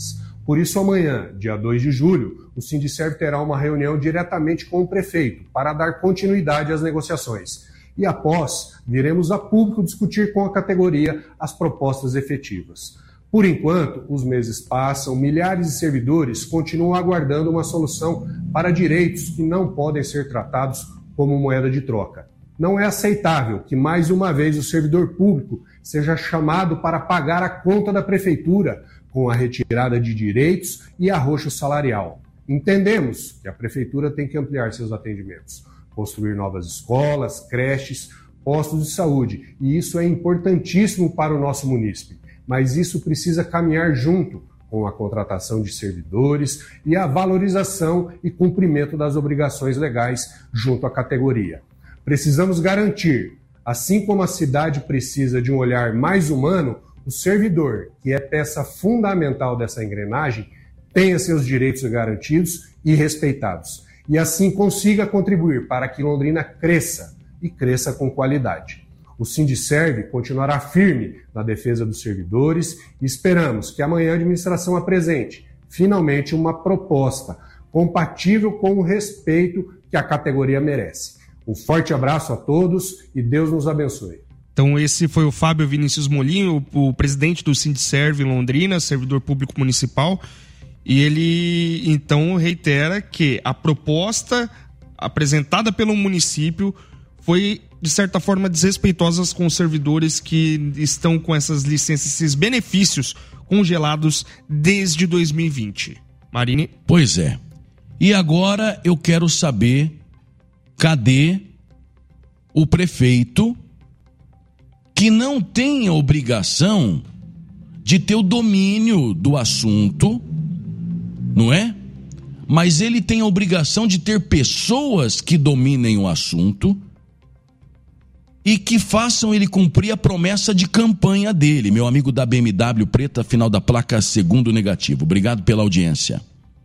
Por isso, amanhã, dia dois de julho, o Sindicerv terá uma reunião diretamente com o prefeito para dar continuidade às negociações. E após, viremos a público discutir com a categoria as propostas efetivas. Por enquanto, os meses passam, milhares de servidores continuam aguardando uma solução para direitos que não podem ser tratados como moeda de troca. Não é aceitável que mais uma vez o servidor público seja chamado para pagar a conta da prefeitura com a retirada de direitos e arroxo salarial. Entendemos que a prefeitura tem que ampliar seus atendimentos, construir novas escolas, creches, postos de saúde, e isso é importantíssimo para o nosso munícipe. Mas isso precisa caminhar junto com a contratação de servidores e a valorização e cumprimento das obrigações legais junto à categoria. Precisamos garantir, assim como a cidade precisa de um olhar mais humano, o servidor, que é peça fundamental dessa engrenagem, tenha seus direitos garantidos e respeitados, e assim consiga contribuir para que Londrina cresça e cresça com qualidade. O Sindicerv continuará firme na defesa dos servidores e esperamos que amanhã a administração apresente, finalmente, uma proposta compatível com o respeito que a categoria merece. Um forte abraço a todos e Deus nos abençoe. Então esse foi o Fábio Vinícius Molinho, o, o presidente do Sindicerv em Londrina, servidor público municipal, e ele então reitera que a proposta apresentada pelo município foi, de certa forma, desrespeitosa com os servidores que estão com essas licenças, esses benefícios congelados desde dois mil e vinte. Marini? Pois é. E agora eu quero saber, cadê o prefeito que não tem a obrigação de ter o domínio do assunto, não é? Mas ele tem a obrigação de ter pessoas que dominem o assunto e que façam ele cumprir a promessa de campanha dele. Meu amigo da B M W preta, final da placa segundo negativo. Obrigado pela audiência.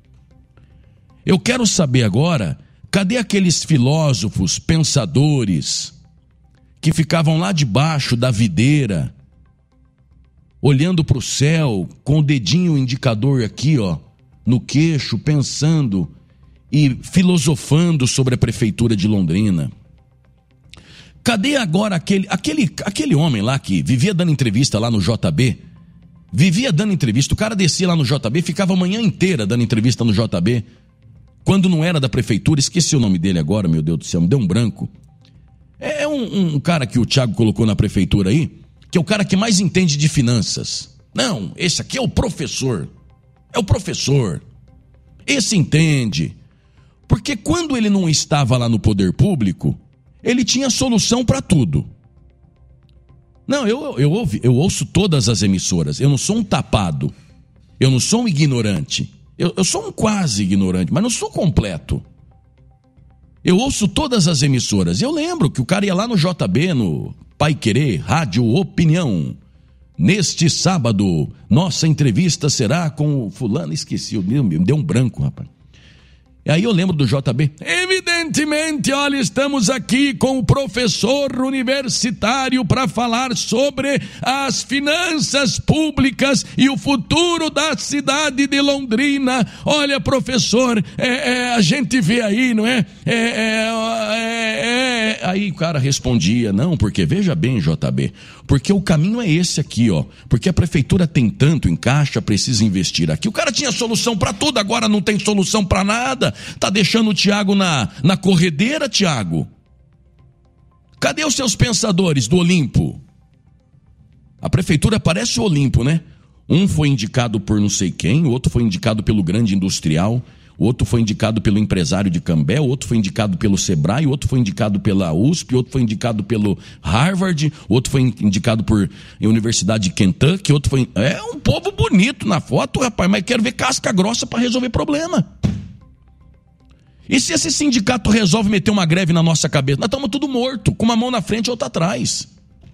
Eu quero saber agora, cadê aqueles filósofos, pensadores, que ficavam lá debaixo da videira, olhando para o céu, com o dedinho indicador aqui, ó, no queixo, pensando e filosofando sobre a prefeitura de Londrina? Cadê agora aquele, aquele, aquele homem lá que vivia dando entrevista lá no J B? Vivia dando entrevista, o cara descia lá no J B, ficava a manhã inteira dando entrevista no J B, quando não era da prefeitura, esqueci o nome dele agora, meu Deus do céu, me deu um branco. É um, um cara que o Thiago colocou na prefeitura aí, que é o cara que mais entende de finanças. Não, esse aqui é o professor, é o professor, esse entende, porque quando ele não estava lá no poder público, ele tinha solução para tudo. Não, eu, eu, ouvi, eu ouço todas as emissoras. Eu não sou um tapado. Eu não sou um ignorante. Eu, eu sou um quase ignorante, mas não sou completo. Eu ouço todas as emissoras. Eu lembro que o cara ia lá no J B, no Pai Querer, Rádio Opinião. Neste sábado, nossa entrevista será com o fulano. Esqueci, me deu um branco, rapaz. E aí eu lembro do J B. Evidentemente, olha, estamos aqui com o professor universitário para falar sobre as finanças públicas e o futuro da cidade de Londrina. Olha, professor, é, é, a gente vê aí, não é? É, é, é, é? Aí o cara respondia, não, porque veja bem, J B, porque o caminho é esse aqui, ó. Porque a prefeitura tem tanto em caixa, precisa investir aqui. O cara tinha solução para tudo, agora não tem solução para nada. Tá deixando o Tiago na, na corredeira, Tiago? Cadê os seus pensadores do Olimpo? A prefeitura parece o Olimpo, né? Um foi indicado por não sei quem, o outro foi indicado pelo grande industrial, o outro foi indicado pelo empresário de Cambé, o outro foi indicado pelo Sebrae, o outro foi indicado pela U S P, o outro foi indicado pelo Harvard, o outro foi indicado por a Universidade de Kentucky, o outro foi... É um povo bonito na foto, rapaz, mas quero ver casca grossa para resolver problema. E se esse sindicato resolve meter uma greve na nossa cabeça? Nós estamos tudo morto, com uma mão na frente e outra atrás.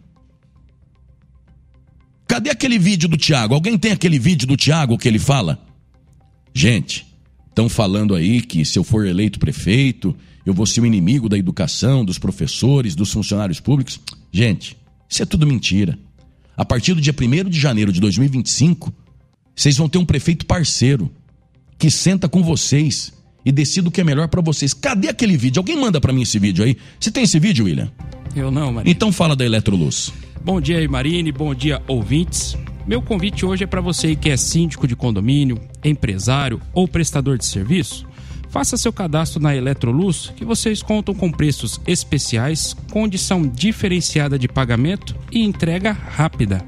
Cadê aquele vídeo do Tiago? Alguém tem aquele vídeo do Tiago que ele fala? Gente, estão falando aí que se eu for eleito prefeito, eu vou ser o inimigo da educação, dos professores, dos funcionários públicos. Gente, isso é tudo mentira. A partir do dia primeiro de janeiro de dois mil e vinte e cinco, Vocês vão ter um prefeito parceiro que senta com vocês e decide o que é melhor para vocês. Cadê aquele vídeo? Alguém manda para mim esse vídeo aí? Você tem esse vídeo, William? Eu não, Marine. Então fala da Eletroluz. Bom dia aí, Marine. Bom dia, ouvintes. Meu convite hoje é para você que é síndico de condomínio, empresário ou prestador de serviço. Faça seu cadastro na Eletroluz, que vocês contam com preços especiais, condição diferenciada de pagamento e entrega rápida.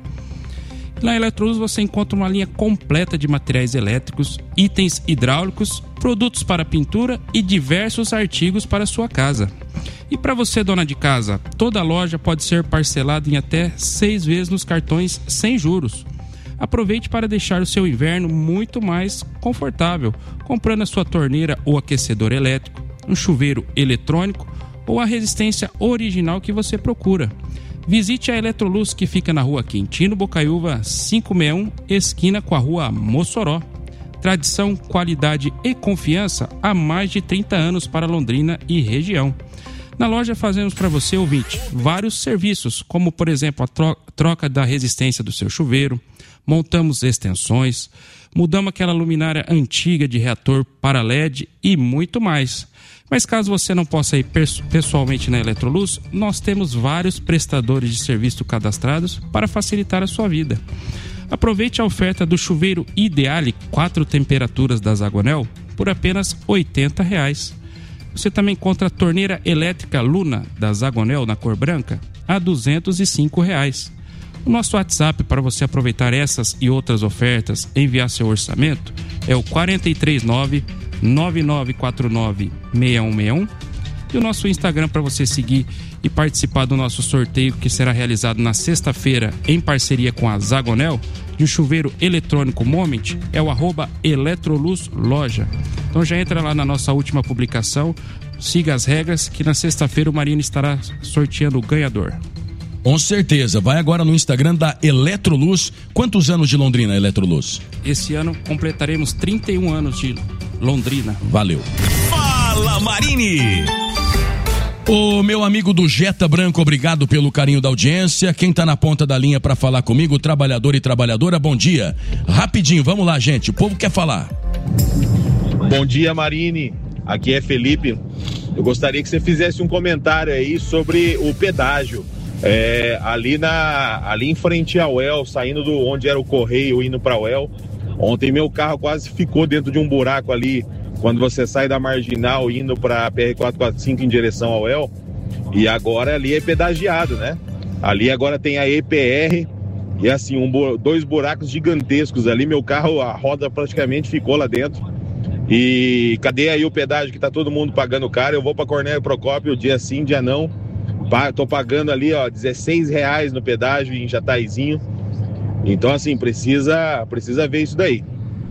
Na Eletroluz você encontra uma linha completa de materiais elétricos, itens hidráulicos, produtos para pintura e diversos artigos para a sua casa. E para você, dona de casa, toda a loja pode ser parcelada em até seis vezes nos cartões sem juros. Aproveite para deixar o seu inverno muito mais confortável, comprando a sua torneira ou aquecedor elétrico, um chuveiro eletrônico ou a resistência original que você procura. Visite a Eletroluz, que fica na rua Quintino Bocaiúva quinhentos e sessenta e um, esquina com a rua Mossoró. Tradição, qualidade e confiança há mais de trinta anos para Londrina e região. Na loja fazemos para você, ouvinte, vários serviços, como por exemplo a tro- troca da resistência do seu chuveiro, montamos extensões, mudamos aquela luminária antiga de reator para L E D e muito mais. Mas caso você não possa ir pessoalmente na Eletroluz, nós temos vários prestadores de serviço cadastrados para facilitar a sua vida. Aproveite a oferta do chuveiro Ideale quatro temperaturas da Zagonel por apenas oitenta reais. Você também encontra a torneira elétrica Luna da Zagonel na cor branca a duzentos e cinco reais. O nosso WhatsApp para você aproveitar essas e outras ofertas e enviar seu orçamento é o quatro três nove, nove nove quatro nove, seis um seis um e o nosso Instagram para você seguir e participar do nosso sorteio que será realizado na sexta-feira em parceria com a Zagonel de um chuveiro eletrônico Moment é o arroba Eletroluz Loja. Então já entra lá na nossa última publicação, siga as regras que na sexta-feira o Marino estará sorteando o ganhador. Com certeza, vai agora no Instagram da Eletroluz. Quantos anos de Londrina, Eletroluz? Esse ano completaremos trinta e um anos de Londrina. Valeu. Fala, Marini! O meu amigo do Jetta Branco, obrigado pelo carinho da audiência. Quem tá na ponta da linha para falar comigo, trabalhador e trabalhadora, bom dia. Rapidinho, vamos lá, gente, o povo quer falar. Bom dia, Marini. Aqui é Felipe. Eu gostaria que você fizesse um comentário aí sobre o pedágio. É, ali, na, ali em frente ao U E L, saindo do onde era o Correio, indo para o U E L. Ontem meu carro quase ficou dentro de um buraco ali, quando você sai da Marginal indo para a P R quatrocentos e quarenta e cinco em direção ao U E L. E agora ali é pedagiado, né? Ali agora tem a E P R e assim, um, dois buracos gigantescos ali. Meu carro, a roda praticamente ficou lá dentro. E cadê aí o pedágio que tá todo mundo pagando caro? Eu vou para Cornélio Procópio, dia sim, dia não. Tô pagando ali, ó, dezesseis reais no pedágio em Jataizinho. Então, assim, precisa, precisa ver isso daí.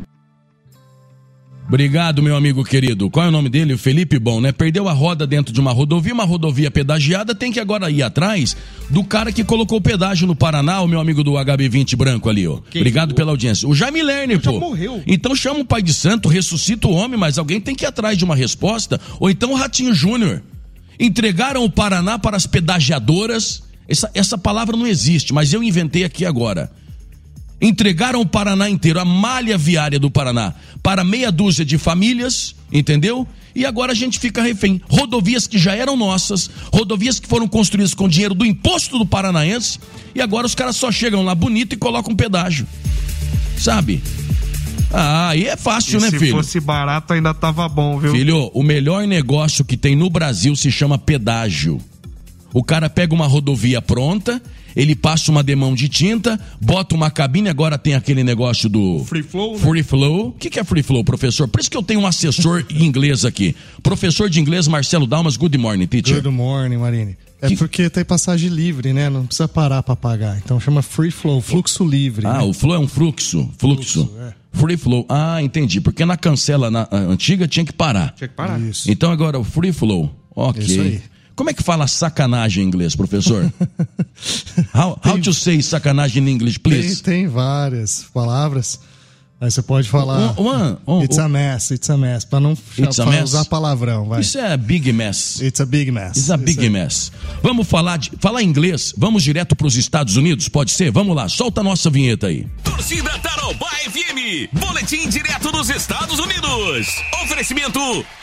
Obrigado, meu amigo querido. Qual é o nome dele? Felipe Bom, né? Perdeu a roda dentro de uma rodovia, uma rodovia pedagiada, tem que agora ir atrás do cara que colocou o pedágio no Paraná, o meu amigo do H B vinte branco ali, ó. Quem Obrigado pela audiência. O Jaime Lerner, pô. Já morreu. Então chama o pai de santo, ressuscita o homem, mas alguém tem que ir atrás de uma resposta. Ou então o Ratinho Júnior. Entregaram o Paraná para as pedagiadoras. Essa, essa palavra não existe, mas eu inventei aqui agora. Entregaram o Paraná inteiro, a malha viária do Paraná, para meia dúzia de famílias, entendeu? E agora a gente fica refém. Rodovias que já eram nossas, rodovias que foram construídas com dinheiro do imposto do paranaense, e agora os caras só chegam lá bonito e colocam pedágio. Sabe? Ah, aí é fácil, e né, se filho? Se fosse barato ainda tava bom, viu? Filho, o melhor negócio que tem no Brasil se chama pedágio. O cara pega uma rodovia pronta, ele passa uma demão de tinta, bota uma cabine, agora tem aquele negócio do... Free flow, né? Free flow. O que, que é free flow, professor? Por isso que eu tenho um assessor em inglês aqui. Professor de inglês, Marcelo Dalmas, good morning, teacher. Good morning, Marini. É que... porque tem passagem livre, né? Não precisa parar para pagar. Então chama free flow, fluxo livre. Ah, né? O flow é um fluxo. Fluxo. fluxo é. Free flow. Ah, entendi. Porque na cancela na, antiga tinha que parar. Tinha que parar. Isso. Então agora o free flow. Ok. Isso aí. Como é que fala sacanagem em inglês, professor? how, how tem, to say sacanagem in English, please? Tem, tem várias palavras. Aí você pode falar one, one, it's a mess, it's a mess, para não pra usar palavrão. Vai. Isso é big mess. It's a big mess. It's a big Isso mess. Aí. Vamos falar, de, falar inglês, vamos direto para os Estados Unidos, pode ser? Vamos lá, solta a nossa vinheta aí. Torcida Tarobá F M. Boletim direto dos Estados Unidos. Oferecimento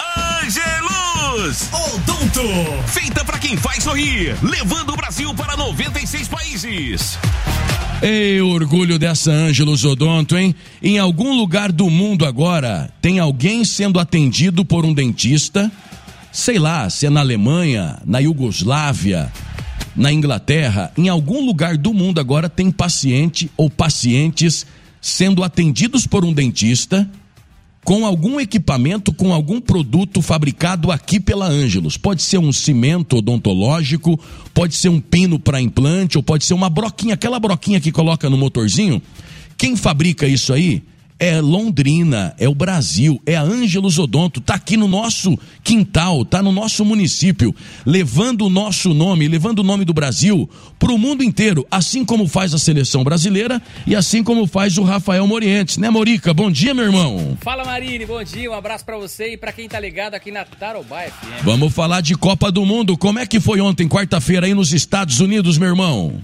Ângelos Odonto. Feita pra quem faz sorrir, levando o Brasil para noventa e seis países. Ei, orgulho dessa Ângelos Odonto, hein? Em algum lugar do mundo agora, tem alguém sendo atendido por um dentista, sei lá, se é na Alemanha, na Iugoslávia, na Inglaterra, em algum lugar do mundo agora tem paciente ou pacientes sendo atendidos por um dentista com algum equipamento, com algum produto fabricado aqui pela Ângelos. Pode ser um cimento odontológico, pode ser um pino para implante, ou pode ser uma broquinha, aquela broquinha que coloca no motorzinho. Quem fabrica isso aí é Londrina, é o Brasil, é a Ângelos Odonto, tá aqui no nosso quintal, tá no nosso município, levando o nosso nome, levando o nome do Brasil pro mundo inteiro, assim como faz a seleção brasileira e assim como faz o Rafael Morientes, né, Morica? Bom dia, meu irmão. Fala, Marini, bom dia, um abraço pra você e pra quem tá ligado aqui na Tarobá F M. Vamos falar de Copa do Mundo, como é que foi ontem, quarta-feira, aí nos Estados Unidos, meu irmão?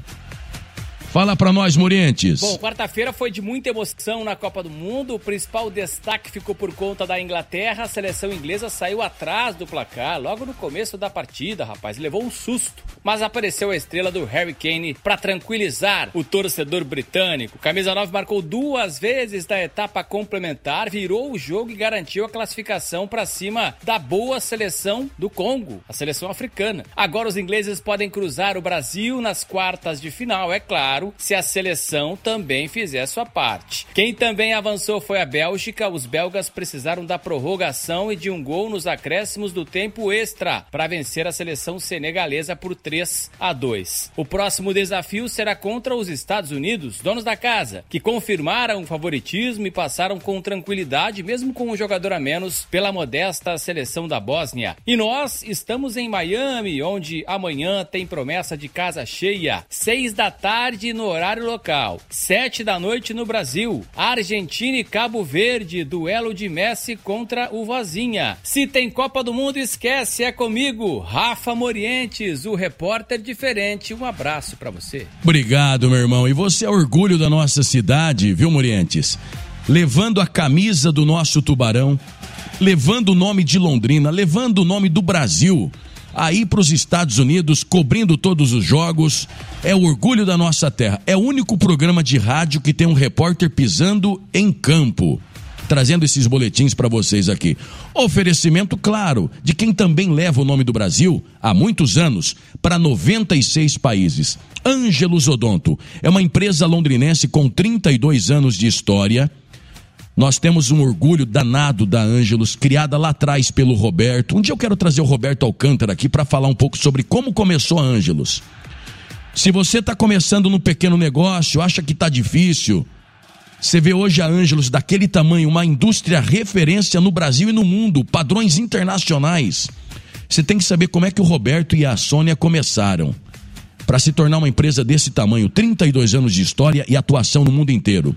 Fala pra nós, Morientes. Bom, quarta-feira foi de muita emoção na Copa do Mundo. O principal destaque ficou por conta da Inglaterra. A seleção inglesa saiu atrás do placar logo no começo da partida, rapaz. Levou um susto. Mas apareceu a estrela do Harry Kane pra tranquilizar o torcedor britânico. Camisa nove marcou duas vezes da etapa complementar, virou o jogo e garantiu a classificação pra cima da boa seleção do Congo, a seleção africana. Agora os ingleses podem cruzar o Brasil nas quartas de final, é claro, se a seleção também fizer sua parte. Quem também avançou foi a Bélgica. Os belgas precisaram da prorrogação e de um gol nos acréscimos do tempo extra para vencer a seleção senegalesa por três a dois. O próximo desafio será contra os Estados Unidos, donos da casa, que confirmaram o favoritismo e passaram com tranquilidade, mesmo com um jogador a menos, pela modesta seleção da Bósnia. E nós estamos em Miami, onde amanhã tem promessa de casa cheia. Seis da tarde no horário local, sete da noite no Brasil, Argentina e Cabo Verde, duelo de Messi contra o Vozinha. Se tem Copa do Mundo, esquece, é comigo, Rafa Morientes, o repórter diferente. Um abraço pra você. Obrigado, meu irmão, e você é orgulho da nossa cidade, viu, Morientes? Levando a camisa do nosso Tubarão, levando o nome de Londrina, levando o nome do Brasil aí para os Estados Unidos, cobrindo todos os jogos. É o orgulho da nossa terra. É o único programa de rádio que tem um repórter pisando em campo, trazendo esses boletins para vocês aqui. Oferecimento, claro, de quem também leva o nome do Brasil há muitos anos para noventa e seis países. Ângelos Odonto é uma empresa londrinense com trinta e dois anos de história. Nós temos um orgulho danado da Ângelos, criada lá atrás pelo Roberto. Um dia eu quero trazer o Roberto Alcântara aqui para falar um pouco sobre como começou a Ângelos. Se você está começando num pequeno negócio, acha que está difícil, você vê hoje a Ângelos daquele tamanho, uma indústria referência no Brasil e no mundo, padrões internacionais. Você tem que saber como é que o Roberto e a Sônia começaram para se tornar uma empresa desse tamanho, trinta e dois anos de história e atuação no mundo inteiro.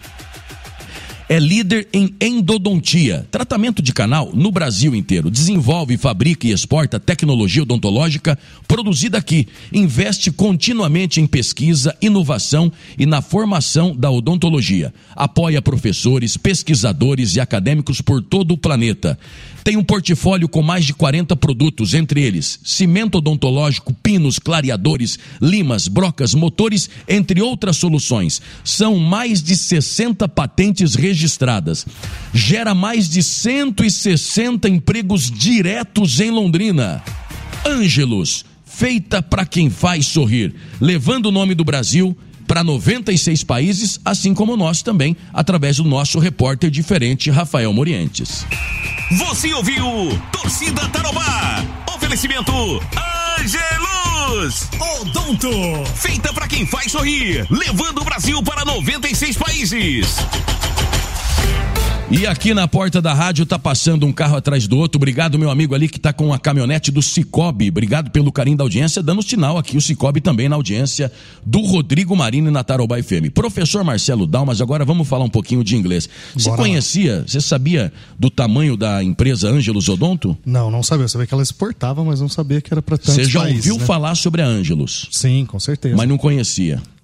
É líder em endodontia, tratamento de canal no Brasil inteiro. Desenvolve, fabrica e exporta tecnologia odontológica produzida aqui. Investe continuamente em pesquisa, inovação e na formação da odontologia. Apoia professores, pesquisadores e acadêmicos por todo o planeta. Tem um portfólio com mais de quarenta produtos, entre eles cimento odontológico, pinos, clareadores, limas, brocas, motores, entre outras soluções. São mais de sessenta patentes registradas. Gera mais de cento e sessenta empregos diretos em Londrina. Ângelos, feita para quem faz sorrir, levando o nome do Brasil para noventa e seis países, assim como nós também, através do nosso repórter diferente, Rafael Morientes. Você ouviu Torcida Tarobá. Oferecimento Ângelos Odonto. Feita para quem faz sorrir, levando o Brasil para noventa e seis países. E aqui na porta da rádio tá passando um carro atrás do outro. Obrigado, meu amigo ali que tá com a caminhonete do Cicobi. Obrigado pelo carinho da audiência, dando sinal aqui o Cicobi também na audiência do Rodrigo Marini na Tarobá F M. Professor Marcelo Dalmas, agora vamos falar um pouquinho de inglês. Você Bora conhecia, lá. Você sabia do tamanho da empresa Ângelos Odonto? Não, não sabia. Eu sabia que ela exportava, mas não sabia que era para tantos países. Você já países, ouviu né? falar sobre a Ângelos? Sim, com certeza. Mas não conhecia?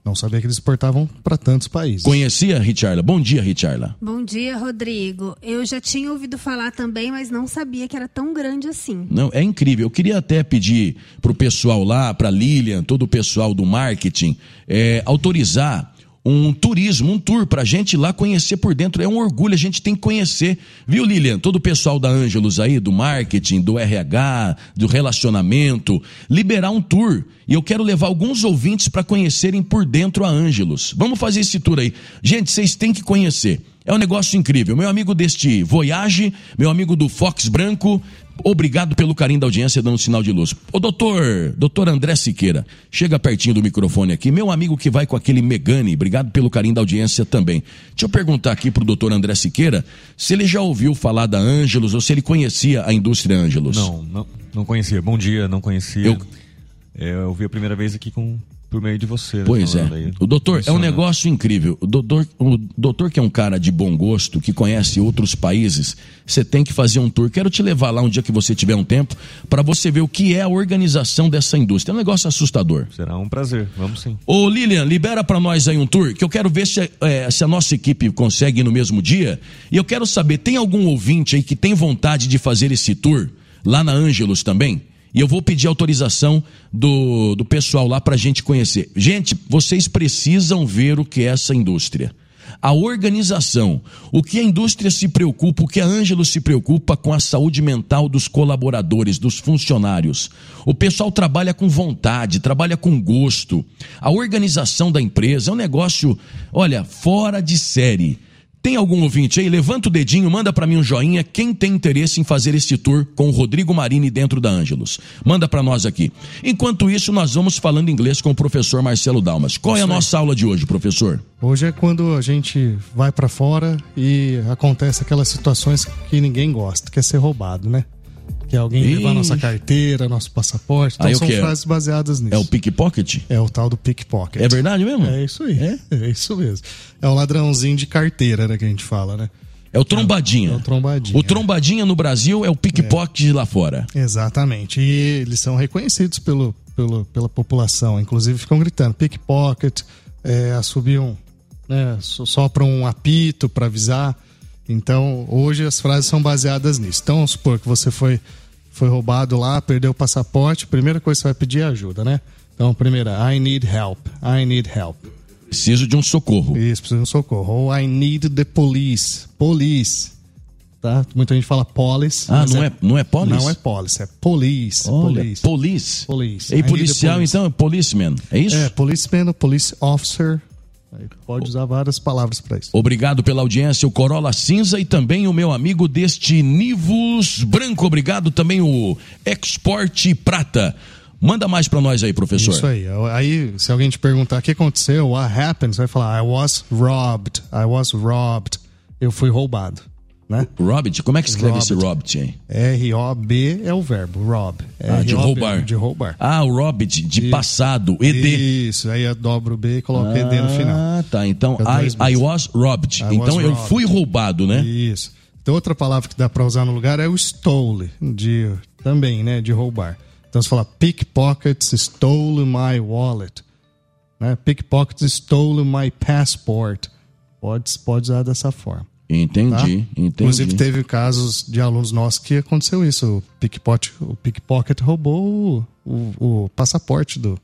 Não sabia que eles exportavam para tantos países. Conhecia, Richarla? Bom dia, Richarla. Bom dia, Rodrigo. Eu já tinha ouvido falar também, mas não sabia que era tão grande assim. Não, é incrível. Eu queria até pedir pro pessoal lá, pra Lilian, todo o pessoal do marketing, é, autorizar um turismo, um tour pra gente ir lá conhecer por dentro. É um orgulho, a gente tem que conhecer. Viu, Lilian? Todo o pessoal da Ângelos aí, do marketing, do R H, do relacionamento, liberar um tour. E eu quero levar alguns ouvintes para conhecerem por dentro a Ângelos. Vamos fazer esse tour aí. Gente, vocês têm que conhecer. É um negócio incrível. Meu amigo deste Voyage, meu amigo do Fox Branco, obrigado pelo carinho da audiência, dando um sinal de luz. Ô doutor, doutor André Siqueira, chega pertinho do microfone aqui. Meu amigo que vai com aquele Megane, obrigado pelo carinho da audiência também. Deixa eu perguntar aqui pro doutor André Siqueira se ele já ouviu falar da Ângelos ou se ele conhecia a indústria Ângelos. Não, não, não conhecia. Bom dia, não conhecia. Eu, é, eu vi a primeira vez aqui com... por meio de você. Né, pois é. Aí. O doutor, é um negócio incrível. O doutor, o doutor que é um cara de bom gosto, que conhece outros países, você tem que fazer um tour. Quero te levar lá um dia que você tiver um tempo, para você ver o que é a organização dessa indústria. É um negócio assustador. Será um prazer, vamos sim. Ô Lilian, libera para nós aí um tour, que eu quero ver se, é, se a nossa equipe consegue ir no mesmo dia. E eu quero saber, tem algum ouvinte aí que tem vontade de fazer esse tour, lá na Ângelos também? E eu vou pedir autorização do, do pessoal lá pra gente conhecer. Gente, vocês precisam ver o que é essa indústria. A organização, o que a indústria se preocupa, o que a Ângelos se preocupa com a saúde mental dos colaboradores, dos funcionários. O pessoal trabalha com vontade, trabalha com gosto. A organização da empresa é um negócio, olha, fora de série. Tem algum ouvinte aí? Levanta o dedinho, manda pra mim um joinha. Quem tem interesse em fazer esse tour com o Rodrigo Marini dentro da Ângelos? Manda pra nós aqui. Enquanto isso, nós vamos falando inglês com o professor Marcelo Dalmas. Qual é a nossa aula de hoje, professor? Hoje é quando a gente vai pra fora e acontece aquelas situações que ninguém gosta, que é ser roubado, né? Que alguém Ih. levar nossa carteira, nosso passaporte. Então Aí, são o que é? frases baseadas nisso. É o pickpocket? É o tal do pickpocket. É verdade mesmo? É isso aí. É? é isso mesmo. É o ladrãozinho de carteira, né, que a gente fala, né? É o trombadinha. É o trombadinha. O trombadinha no Brasil é o pickpocket de lá fora. Exatamente. E eles são reconhecidos pelo, pelo, pela população. Inclusive ficam gritando pickpocket, é, assobiam, né, sopram um apito para avisar. Então, hoje as frases são baseadas nisso. Então, vamos supor que você foi, foi roubado lá, perdeu o passaporte, a primeira coisa que você vai pedir é ajuda, né? Então, primeira, I need help, I need help. Preciso de um socorro. Isso, preciso de um socorro. Ou I need the police, police. Tá? Muita gente fala police. Ah, não é, é, não é police? Não é police, é police. Olha, police. Police. Police. E policial, police. Então, é policeman, é isso? É, policeman ou police officer. Aí pode usar várias palavras para isso. Obrigado pela audiência, o Corolla Cinza e também o meu amigo deste Nivus Branco. Obrigado também o Export Prata. Manda mais para nós aí, professor. Isso aí. Aí, se alguém te perguntar o que aconteceu, what happened, você vai falar I was robbed, I was robbed. Eu fui roubado, né? Robbed? Como é que escreve robbed. Esse robbed aí? R O B é o verbo, rob. Ah, de roubar. De roubar. Ah, o robbed, de e, passado, E D. Isso, aí eu dobro o B e coloco ah, E D no final. Ah, tá. Então, I, I was robbed. I então, was eu robbed. Fui roubado, né? Isso. Então, outra palavra que dá para usar no lugar é o stole, de, também, né? De roubar. Então, você fala, pickpockets stole my wallet. Né? Pickpockets stole my passport. Pode, pode usar dessa forma. Entendi, tá? entendi. Inclusive, teve casos de alunos nossos que aconteceu isso. O pickpocket, o pickpocket roubou o, o, o passaporte do,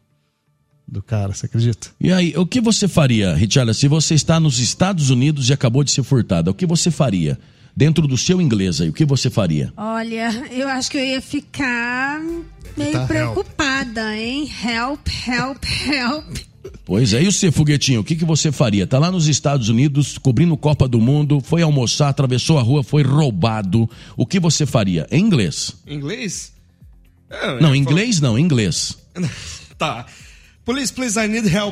do cara, você acredita? E aí, o que você faria, Richarda, se você está nos Estados Unidos e acabou de ser furtada? O que você faria? Dentro do seu inglês aí, o que você faria? Olha, eu acho que eu ia ficar meio tá preocupada, help. hein? Help, help, help. Pois é, e o seu foguetinho, o que, que você faria? Tá lá nos Estados Unidos, cobrindo Copa do Mundo, foi almoçar, atravessou a rua, foi roubado. O que você faria? Em inglês? Inglês? É, não, inglês não, inglês. Tá. Police, please, I need help.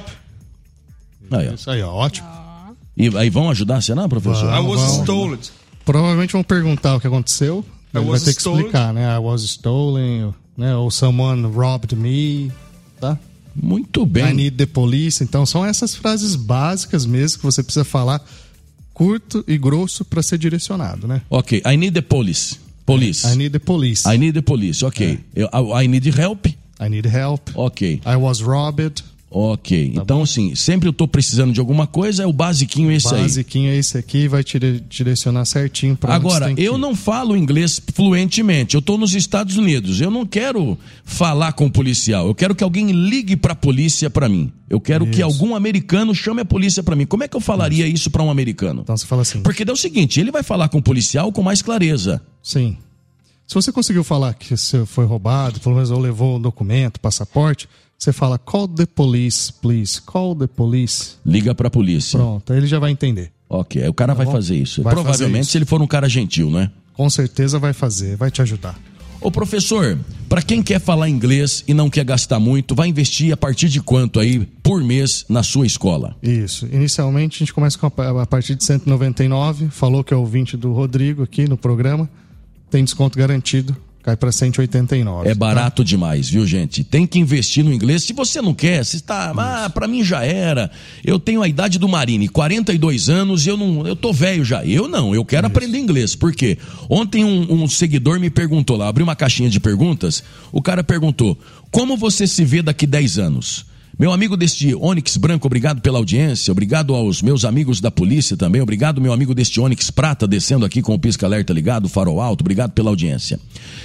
Aí, ó. Isso aí, ó, ótimo. E aí vão ajudar, será, professor? I was stolen. Provavelmente vão perguntar o que aconteceu. Ele vai ter que stolen. explicar, né? I was stolen, né? Ou someone robbed me, tá? Muito bem. I need the police. Então, são essas frases básicas mesmo que você precisa falar curto e grosso para ser direcionado, né? Ok, I need the police. Police. I need the police. I need the police, ok. É. I, I need help. I need help. Ok. I was robbed. Ok, tá então bom? Assim, sempre eu tô precisando de alguma coisa, é o basiquinho esse aí. O basiquinho é esse aqui, vai te direcionar certinho para Agora, eu não falo inglês fluentemente, eu tô nos Estados Unidos, eu não quero falar com o policial, eu quero que alguém ligue pra polícia pra mim. Eu quero isso. que algum americano chame a polícia pra mim. Como é que eu falaria isso, isso pra um americano? Então você fala assim. Porque é o seguinte, ele vai falar com o policial com mais clareza. Sim. Se você conseguiu falar que você foi roubado, pelo menos ou levou um documento, passaporte, você fala, call the police, please. Call the police. Liga pra polícia. Pronto, aí ele já vai entender. Ok, aí o cara tá vai bom? fazer isso. Vai Provavelmente fazer isso. se ele for um cara gentil, né? Com certeza vai fazer, vai te ajudar. Ô professor, pra quem quer falar inglês e não quer gastar muito, vai investir a partir de quanto aí por mês na sua escola? Isso, inicialmente a gente começa com a, a partir de cento e noventa e nove, falou que é ouvinte do Rodrigo aqui no programa, tem desconto garantido. Cai para cento e oitenta e nove. É barato tá? demais, viu, gente? Tem que investir no inglês. Se você não quer, se está, ah, para mim já era. Eu tenho a idade do Marini, quarenta e dois anos, eu não, eu tô velho já. Eu não, eu quero Isso. aprender inglês. Por quê? Ontem um, um seguidor me perguntou lá, abri uma caixinha de perguntas, o cara perguntou: como você se vê daqui dez anos? Meu amigo deste Onix branco, obrigado pela audiência, obrigado aos meus amigos da polícia também, obrigado meu amigo deste Onix prata descendo aqui com o pisca-alerta ligado, farol alto, obrigado pela audiência.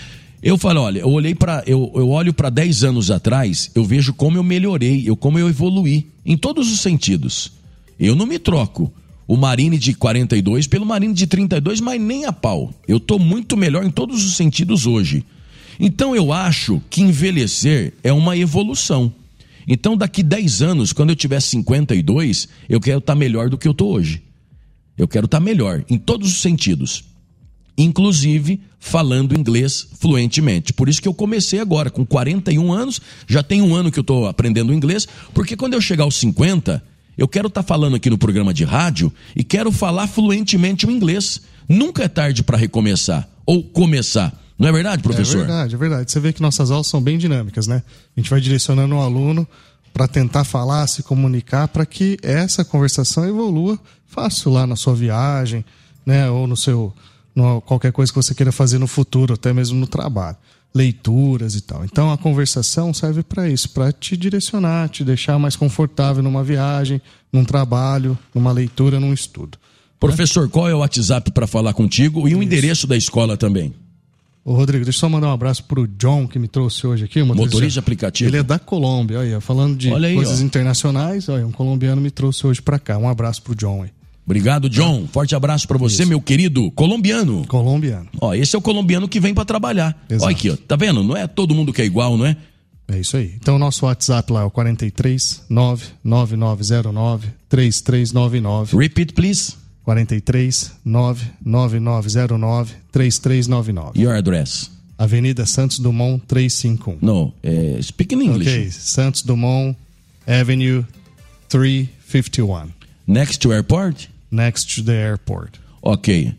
Eu falo, olha, eu olhei para, eu, eu olho para dez anos atrás, eu vejo como eu melhorei, eu como eu evoluí, em todos os sentidos. Eu não me troco o Marini de quarenta e dois pelo Marini de trinta e dois, mas nem a pau. Eu tô muito melhor em todos os sentidos hoje. Então eu acho que envelhecer é uma evolução. Então daqui dez anos, quando eu tiver cinquenta e dois, eu quero estar melhor do que eu tô hoje. Eu quero estar melhor em todos os sentidos. Inclusive falando inglês fluentemente. Por isso que eu comecei agora, com quarenta e um anos, já tem um ano que eu estou aprendendo inglês, porque quando eu chegar aos cinquenta, eu quero estar falando aqui no programa de rádio e quero falar fluentemente o inglês. Nunca é tarde para recomeçar, ou começar. Não é verdade, professor? É verdade, é verdade. Você vê que nossas aulas são bem dinâmicas, né? A gente vai direcionando o aluno para tentar falar, se comunicar, para que essa conversação evolua fácil lá na sua viagem, né? Ou no seu... No, qualquer coisa que você queira fazer no futuro, até mesmo no trabalho, leituras e tal. Então a conversação serve para isso, para te direcionar, te deixar mais confortável numa viagem, num trabalho, numa leitura, num estudo. Professor, né? Qual é o WhatsApp para falar contigo e o endereço da escola também? Ô Rodrigo, deixa eu só mandar um abraço pro John, que me trouxe hoje aqui. Motorista, motorista de aplicativo. Ele é da Colômbia, olha, falando de aí, coisas ó. internacionais, olha, um colombiano me trouxe hoje para cá. Um abraço pro John aí. Obrigado, John. Forte abraço pra você, Isso. meu querido colombiano. Colombiano. Ó, esse é o colombiano que vem pra trabalhar. Exato. Olha aqui, ó. Tá vendo? Não é todo mundo que é igual, não é? É isso aí. Então o nosso WhatsApp lá é o quarenta e três, nove nove nove zero nove, três três nove nove. Repeat, please. quarenta e três, nove nove nove zero nove, três três nove nove. Your address? Avenida Santos Dumont trezentos e cinquenta e um. No, uh, speak in English. Ok, Santos Dumont Avenue trezentos e cinquenta e um. Next to airport? Next to the airport. Okay.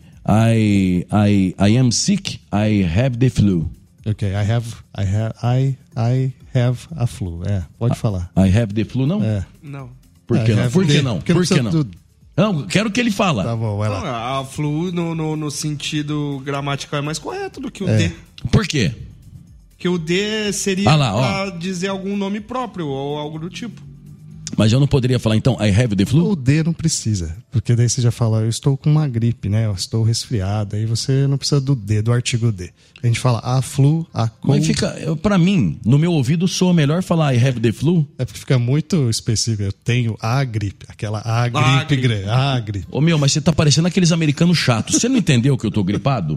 I I I am sick. I have the flu. Okay, I have I have I I have a flu. É, pode I, falar. I have the flu, não? É. Não. Por que não? Por que não? Por que não? Do... Não, quero que ele fala. Tá bom, vai lá. Não, a flu no, no, no sentido gramatical é mais correto do que o é. D. Por quê? Que o D seria ah lá, pra dizer algum nome próprio ou algo do tipo. Mas eu não poderia falar, então, I have the flu? O D não precisa, porque daí você já fala, eu estou com uma gripe, né? Eu estou resfriado, aí você não precisa do D, do artigo D. A gente fala a flu, a cold. Mas fica, pra mim, no meu ouvido, soa melhor falar I have the flu? É porque fica muito específico, eu tenho a gripe, aquela a gripe, gripe. a gripe. Ô meu, mas você tá parecendo aqueles americanos chatos, você não entendeu que eu tô gripado?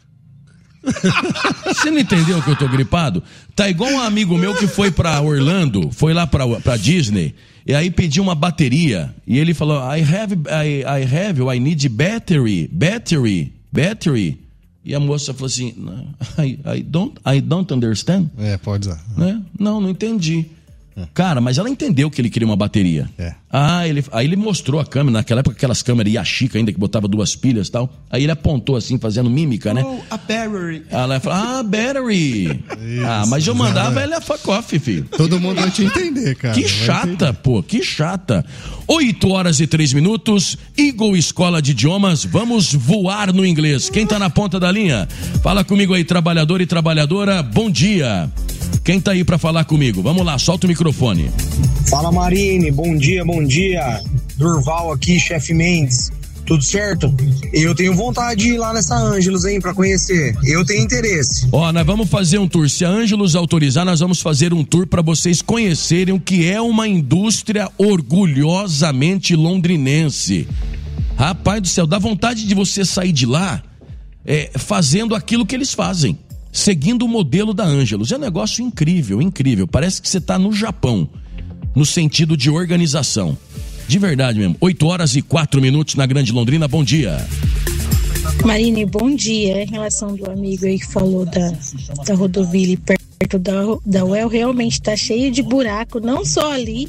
Você não entendeu que eu tô gripado? Tá igual um amigo meu que foi pra Orlando, foi lá pra, pra Disney, e aí pediu uma bateria, e ele falou, I have, I, I have, I need battery, battery, battery. E a moça falou assim, I, I, don't, I don't understand. É, pode usar. Né? Não, não entendi. É. Cara, mas ela entendeu que ele queria uma bateria. É. Ah, ele, aí ele mostrou a câmera, naquela época aquelas câmeras Yashica ainda, que botava duas pilhas e tal. Aí ele apontou assim, fazendo mímica, oh, né? Oh, a battery. Ela falou, ah, battery. Isso, ah, mas eu mandava ela fuck off, filho. Todo mundo vai te entender, cara. Que chata, pô, que chata. oito horas e três minutos, Eagle Escola de Idiomas, vamos voar no inglês. Quem tá na ponta da linha? Fala comigo aí, trabalhador e trabalhadora, bom dia. Quem tá aí pra falar comigo? Vamos lá, solta o microfone. Fala, Marine, bom dia, bom dia. Durval aqui, chefe Mendes. Tudo certo? Eu tenho vontade de ir lá nessa Ângelos, hein, pra conhecer. Eu tenho interesse. Ó, nós vamos fazer um tour. Se a Ângelos autorizar, nós vamos fazer um tour para vocês conhecerem o que é uma indústria orgulhosamente londrinense. Rapaz do céu, dá vontade de você sair de lá é, fazendo aquilo que eles fazem, seguindo o modelo da Ângelos. É um negócio incrível, incrível. Parece que você tá no Japão, no sentido de organização. De verdade mesmo. oito horas e quatro minutos na Grande Londrina. Bom dia. Marine, bom dia. Em relação do amigo aí que falou da, da rodovia perto da, da U E L, realmente tá cheio de buraco, não só ali,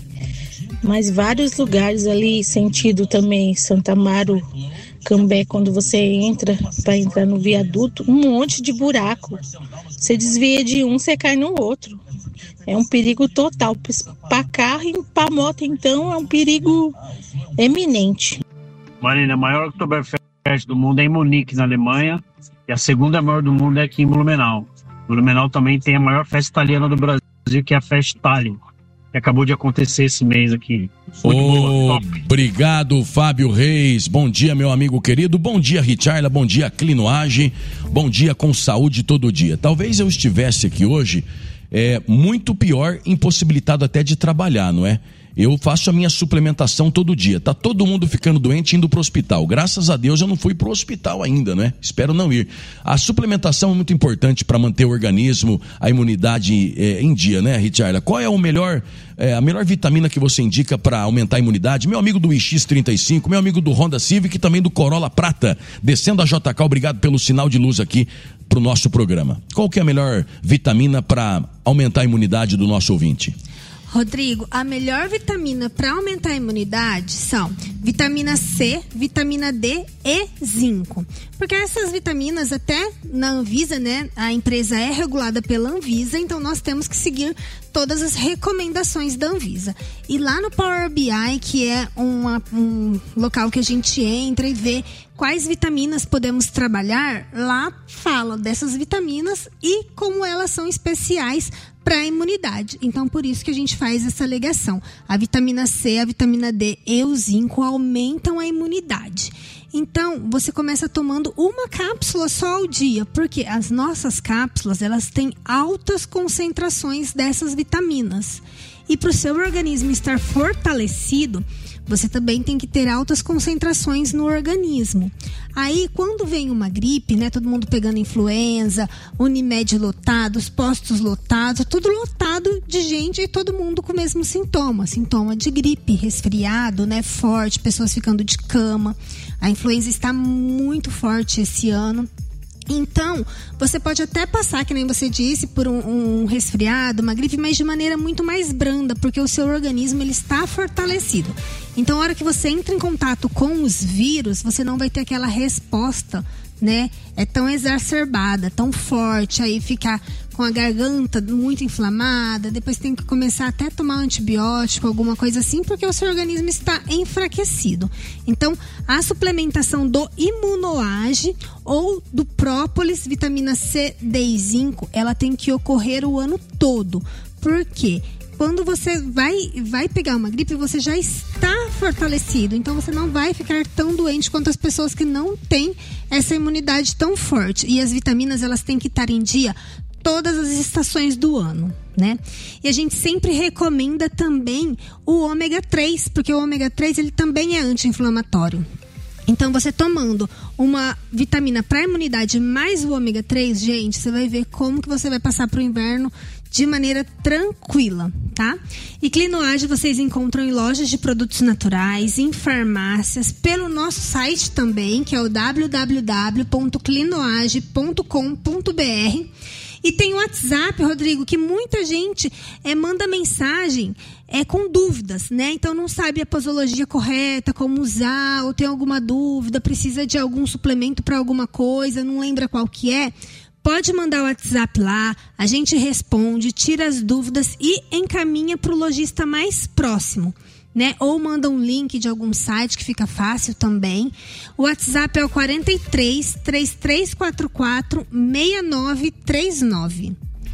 mas vários lugares ali, sentido também Santa Amaro, Cambé, quando você entra para entrar no viaduto, um monte de buraco. Você desvia de um, você cai no outro. É um perigo total. Para carro e para moto, então, é um perigo eminente. Marina, a maior Oktoberfest do mundo é em Munique, na Alemanha, e a segunda maior do mundo é aqui em Blumenau. Blumenau também tem a maior festa italiana do Brasil, que é a Festa Itália, que acabou de acontecer esse mês aqui. Muito boa, top. Obrigado, Fábio Reis. Bom dia, meu amigo querido. Bom dia, Richarla. Bom dia, Clinoagem. Bom dia com saúde todo dia. Talvez eu estivesse aqui hoje é muito pior, impossibilitado até de trabalhar, não é? Eu faço a minha suplementação todo dia. Tá todo mundo ficando doente indo pro hospital. Graças a Deus eu não fui pro hospital ainda, né? Espero não ir. A suplementação é muito importante para manter o organismo, a imunidade é, em dia, né, Richarla? Qual é o melhor, é, a melhor vitamina que você indica para aumentar a imunidade? Meu amigo do I X trinta e cinco, meu amigo do Honda Civic e também do Corolla Prata. Descendo a J K, obrigado pelo sinal de luz aqui pro nosso programa. Qual que é a melhor vitamina para aumentar a imunidade do nosso ouvinte? Rodrigo, a melhor vitamina para aumentar a imunidade são vitamina C, vitamina D e zinco. Porque essas vitaminas, até na Anvisa, né? A empresa é regulada pela Anvisa, então nós temos que seguir todas as recomendações da Anvisa. E lá no Power B I, que é uma, um local que a gente entra e vê quais vitaminas podemos trabalhar, lá fala dessas vitaminas e como elas são especiais para a imunidade. Então, por isso que a gente faz essa alegação. A vitamina C, a vitamina D e o zinco aumentam a imunidade. Então, você começa tomando uma cápsula só ao dia, porque as nossas cápsulas, elas têm altas concentrações dessas vitaminas. E para o seu organismo estar fortalecido, você também tem que ter altas concentrações no organismo. Aí, quando vem uma gripe, né, todo mundo pegando influenza, Unimed lotado, os postos lotados, tudo lotado de gente e todo mundo com o mesmo sintoma. Sintoma de gripe, resfriado, né, forte, pessoas ficando de cama. A influenza está muito forte esse ano. Então, você pode até passar, que nem você disse, por um, um resfriado, uma gripe, mas de maneira muito mais branda, porque o seu organismo ele está fortalecido. Então, a hora que você entra em contato com os vírus, você não vai ter aquela resposta, né? É tão exacerbada, tão forte, aí ficar com a garganta muito inflamada, depois tem que começar até a tomar antibiótico, alguma coisa assim, porque o seu organismo está enfraquecido. Então, a suplementação do Imunoage ou do própolis, vitamina C, D e zinco, ela tem que ocorrer o ano todo. Por quê? Quando você vai, vai pegar uma gripe, você já está fortalecido. Então, você não vai ficar tão doente quanto as pessoas que não têm essa imunidade tão forte. E as vitaminas, elas têm que estar em dia todas as estações do ano, né? E a gente sempre recomenda também o ômega três, porque o ômega três, ele também é anti-inflamatório. Então, você tomando uma vitamina para imunidade mais o ômega três, gente, você vai ver como que você vai passar para o inverno de maneira tranquila, tá? E Clinoage vocês encontram em lojas de produtos naturais, em farmácias, pelo nosso site também, que é o w w w ponto clinoage ponto com ponto b r. E tem o WhatsApp, Rodrigo, que muita gente é, manda mensagem é, com dúvidas, né? Então não sabe a posologia correta, como usar, ou tem alguma dúvida, precisa de algum suplemento para alguma coisa, não lembra qual que é. Pode mandar o WhatsApp lá, a gente responde, tira as dúvidas e encaminha para o lojista mais próximo, né? Ou manda um link de algum site que fica fácil também. O WhatsApp é o quarenta e três, trinta e três quarenta e quatro, sessenta e nove trinta e nove.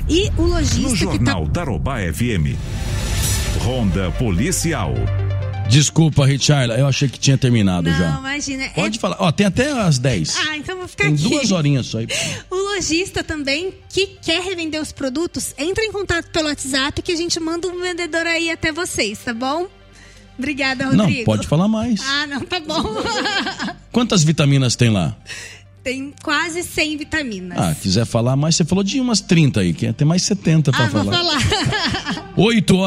E o lojista No Jornal que tá... Tarobá F M. Ronda Policial. Desculpa, Richard, eu achei que tinha terminado Não, já. imagina. Pode é... falar. Ó, tem até às dez. Ah, então vou ficar Tem aqui. duas horinhas só aí. O lojista também que quer revender os produtos, entra em contato pelo WhatsApp que a gente manda um vendedor aí até vocês, tá bom? Obrigada, Rodrigo. Não, pode falar mais. Ah, não, tá bom. Quantas vitaminas tem lá? Tem quase cem vitaminas. Ah, quiser falar mais, você falou de umas trinta aí, que tem mais setenta pra ah, falar. vou falar. oito horas.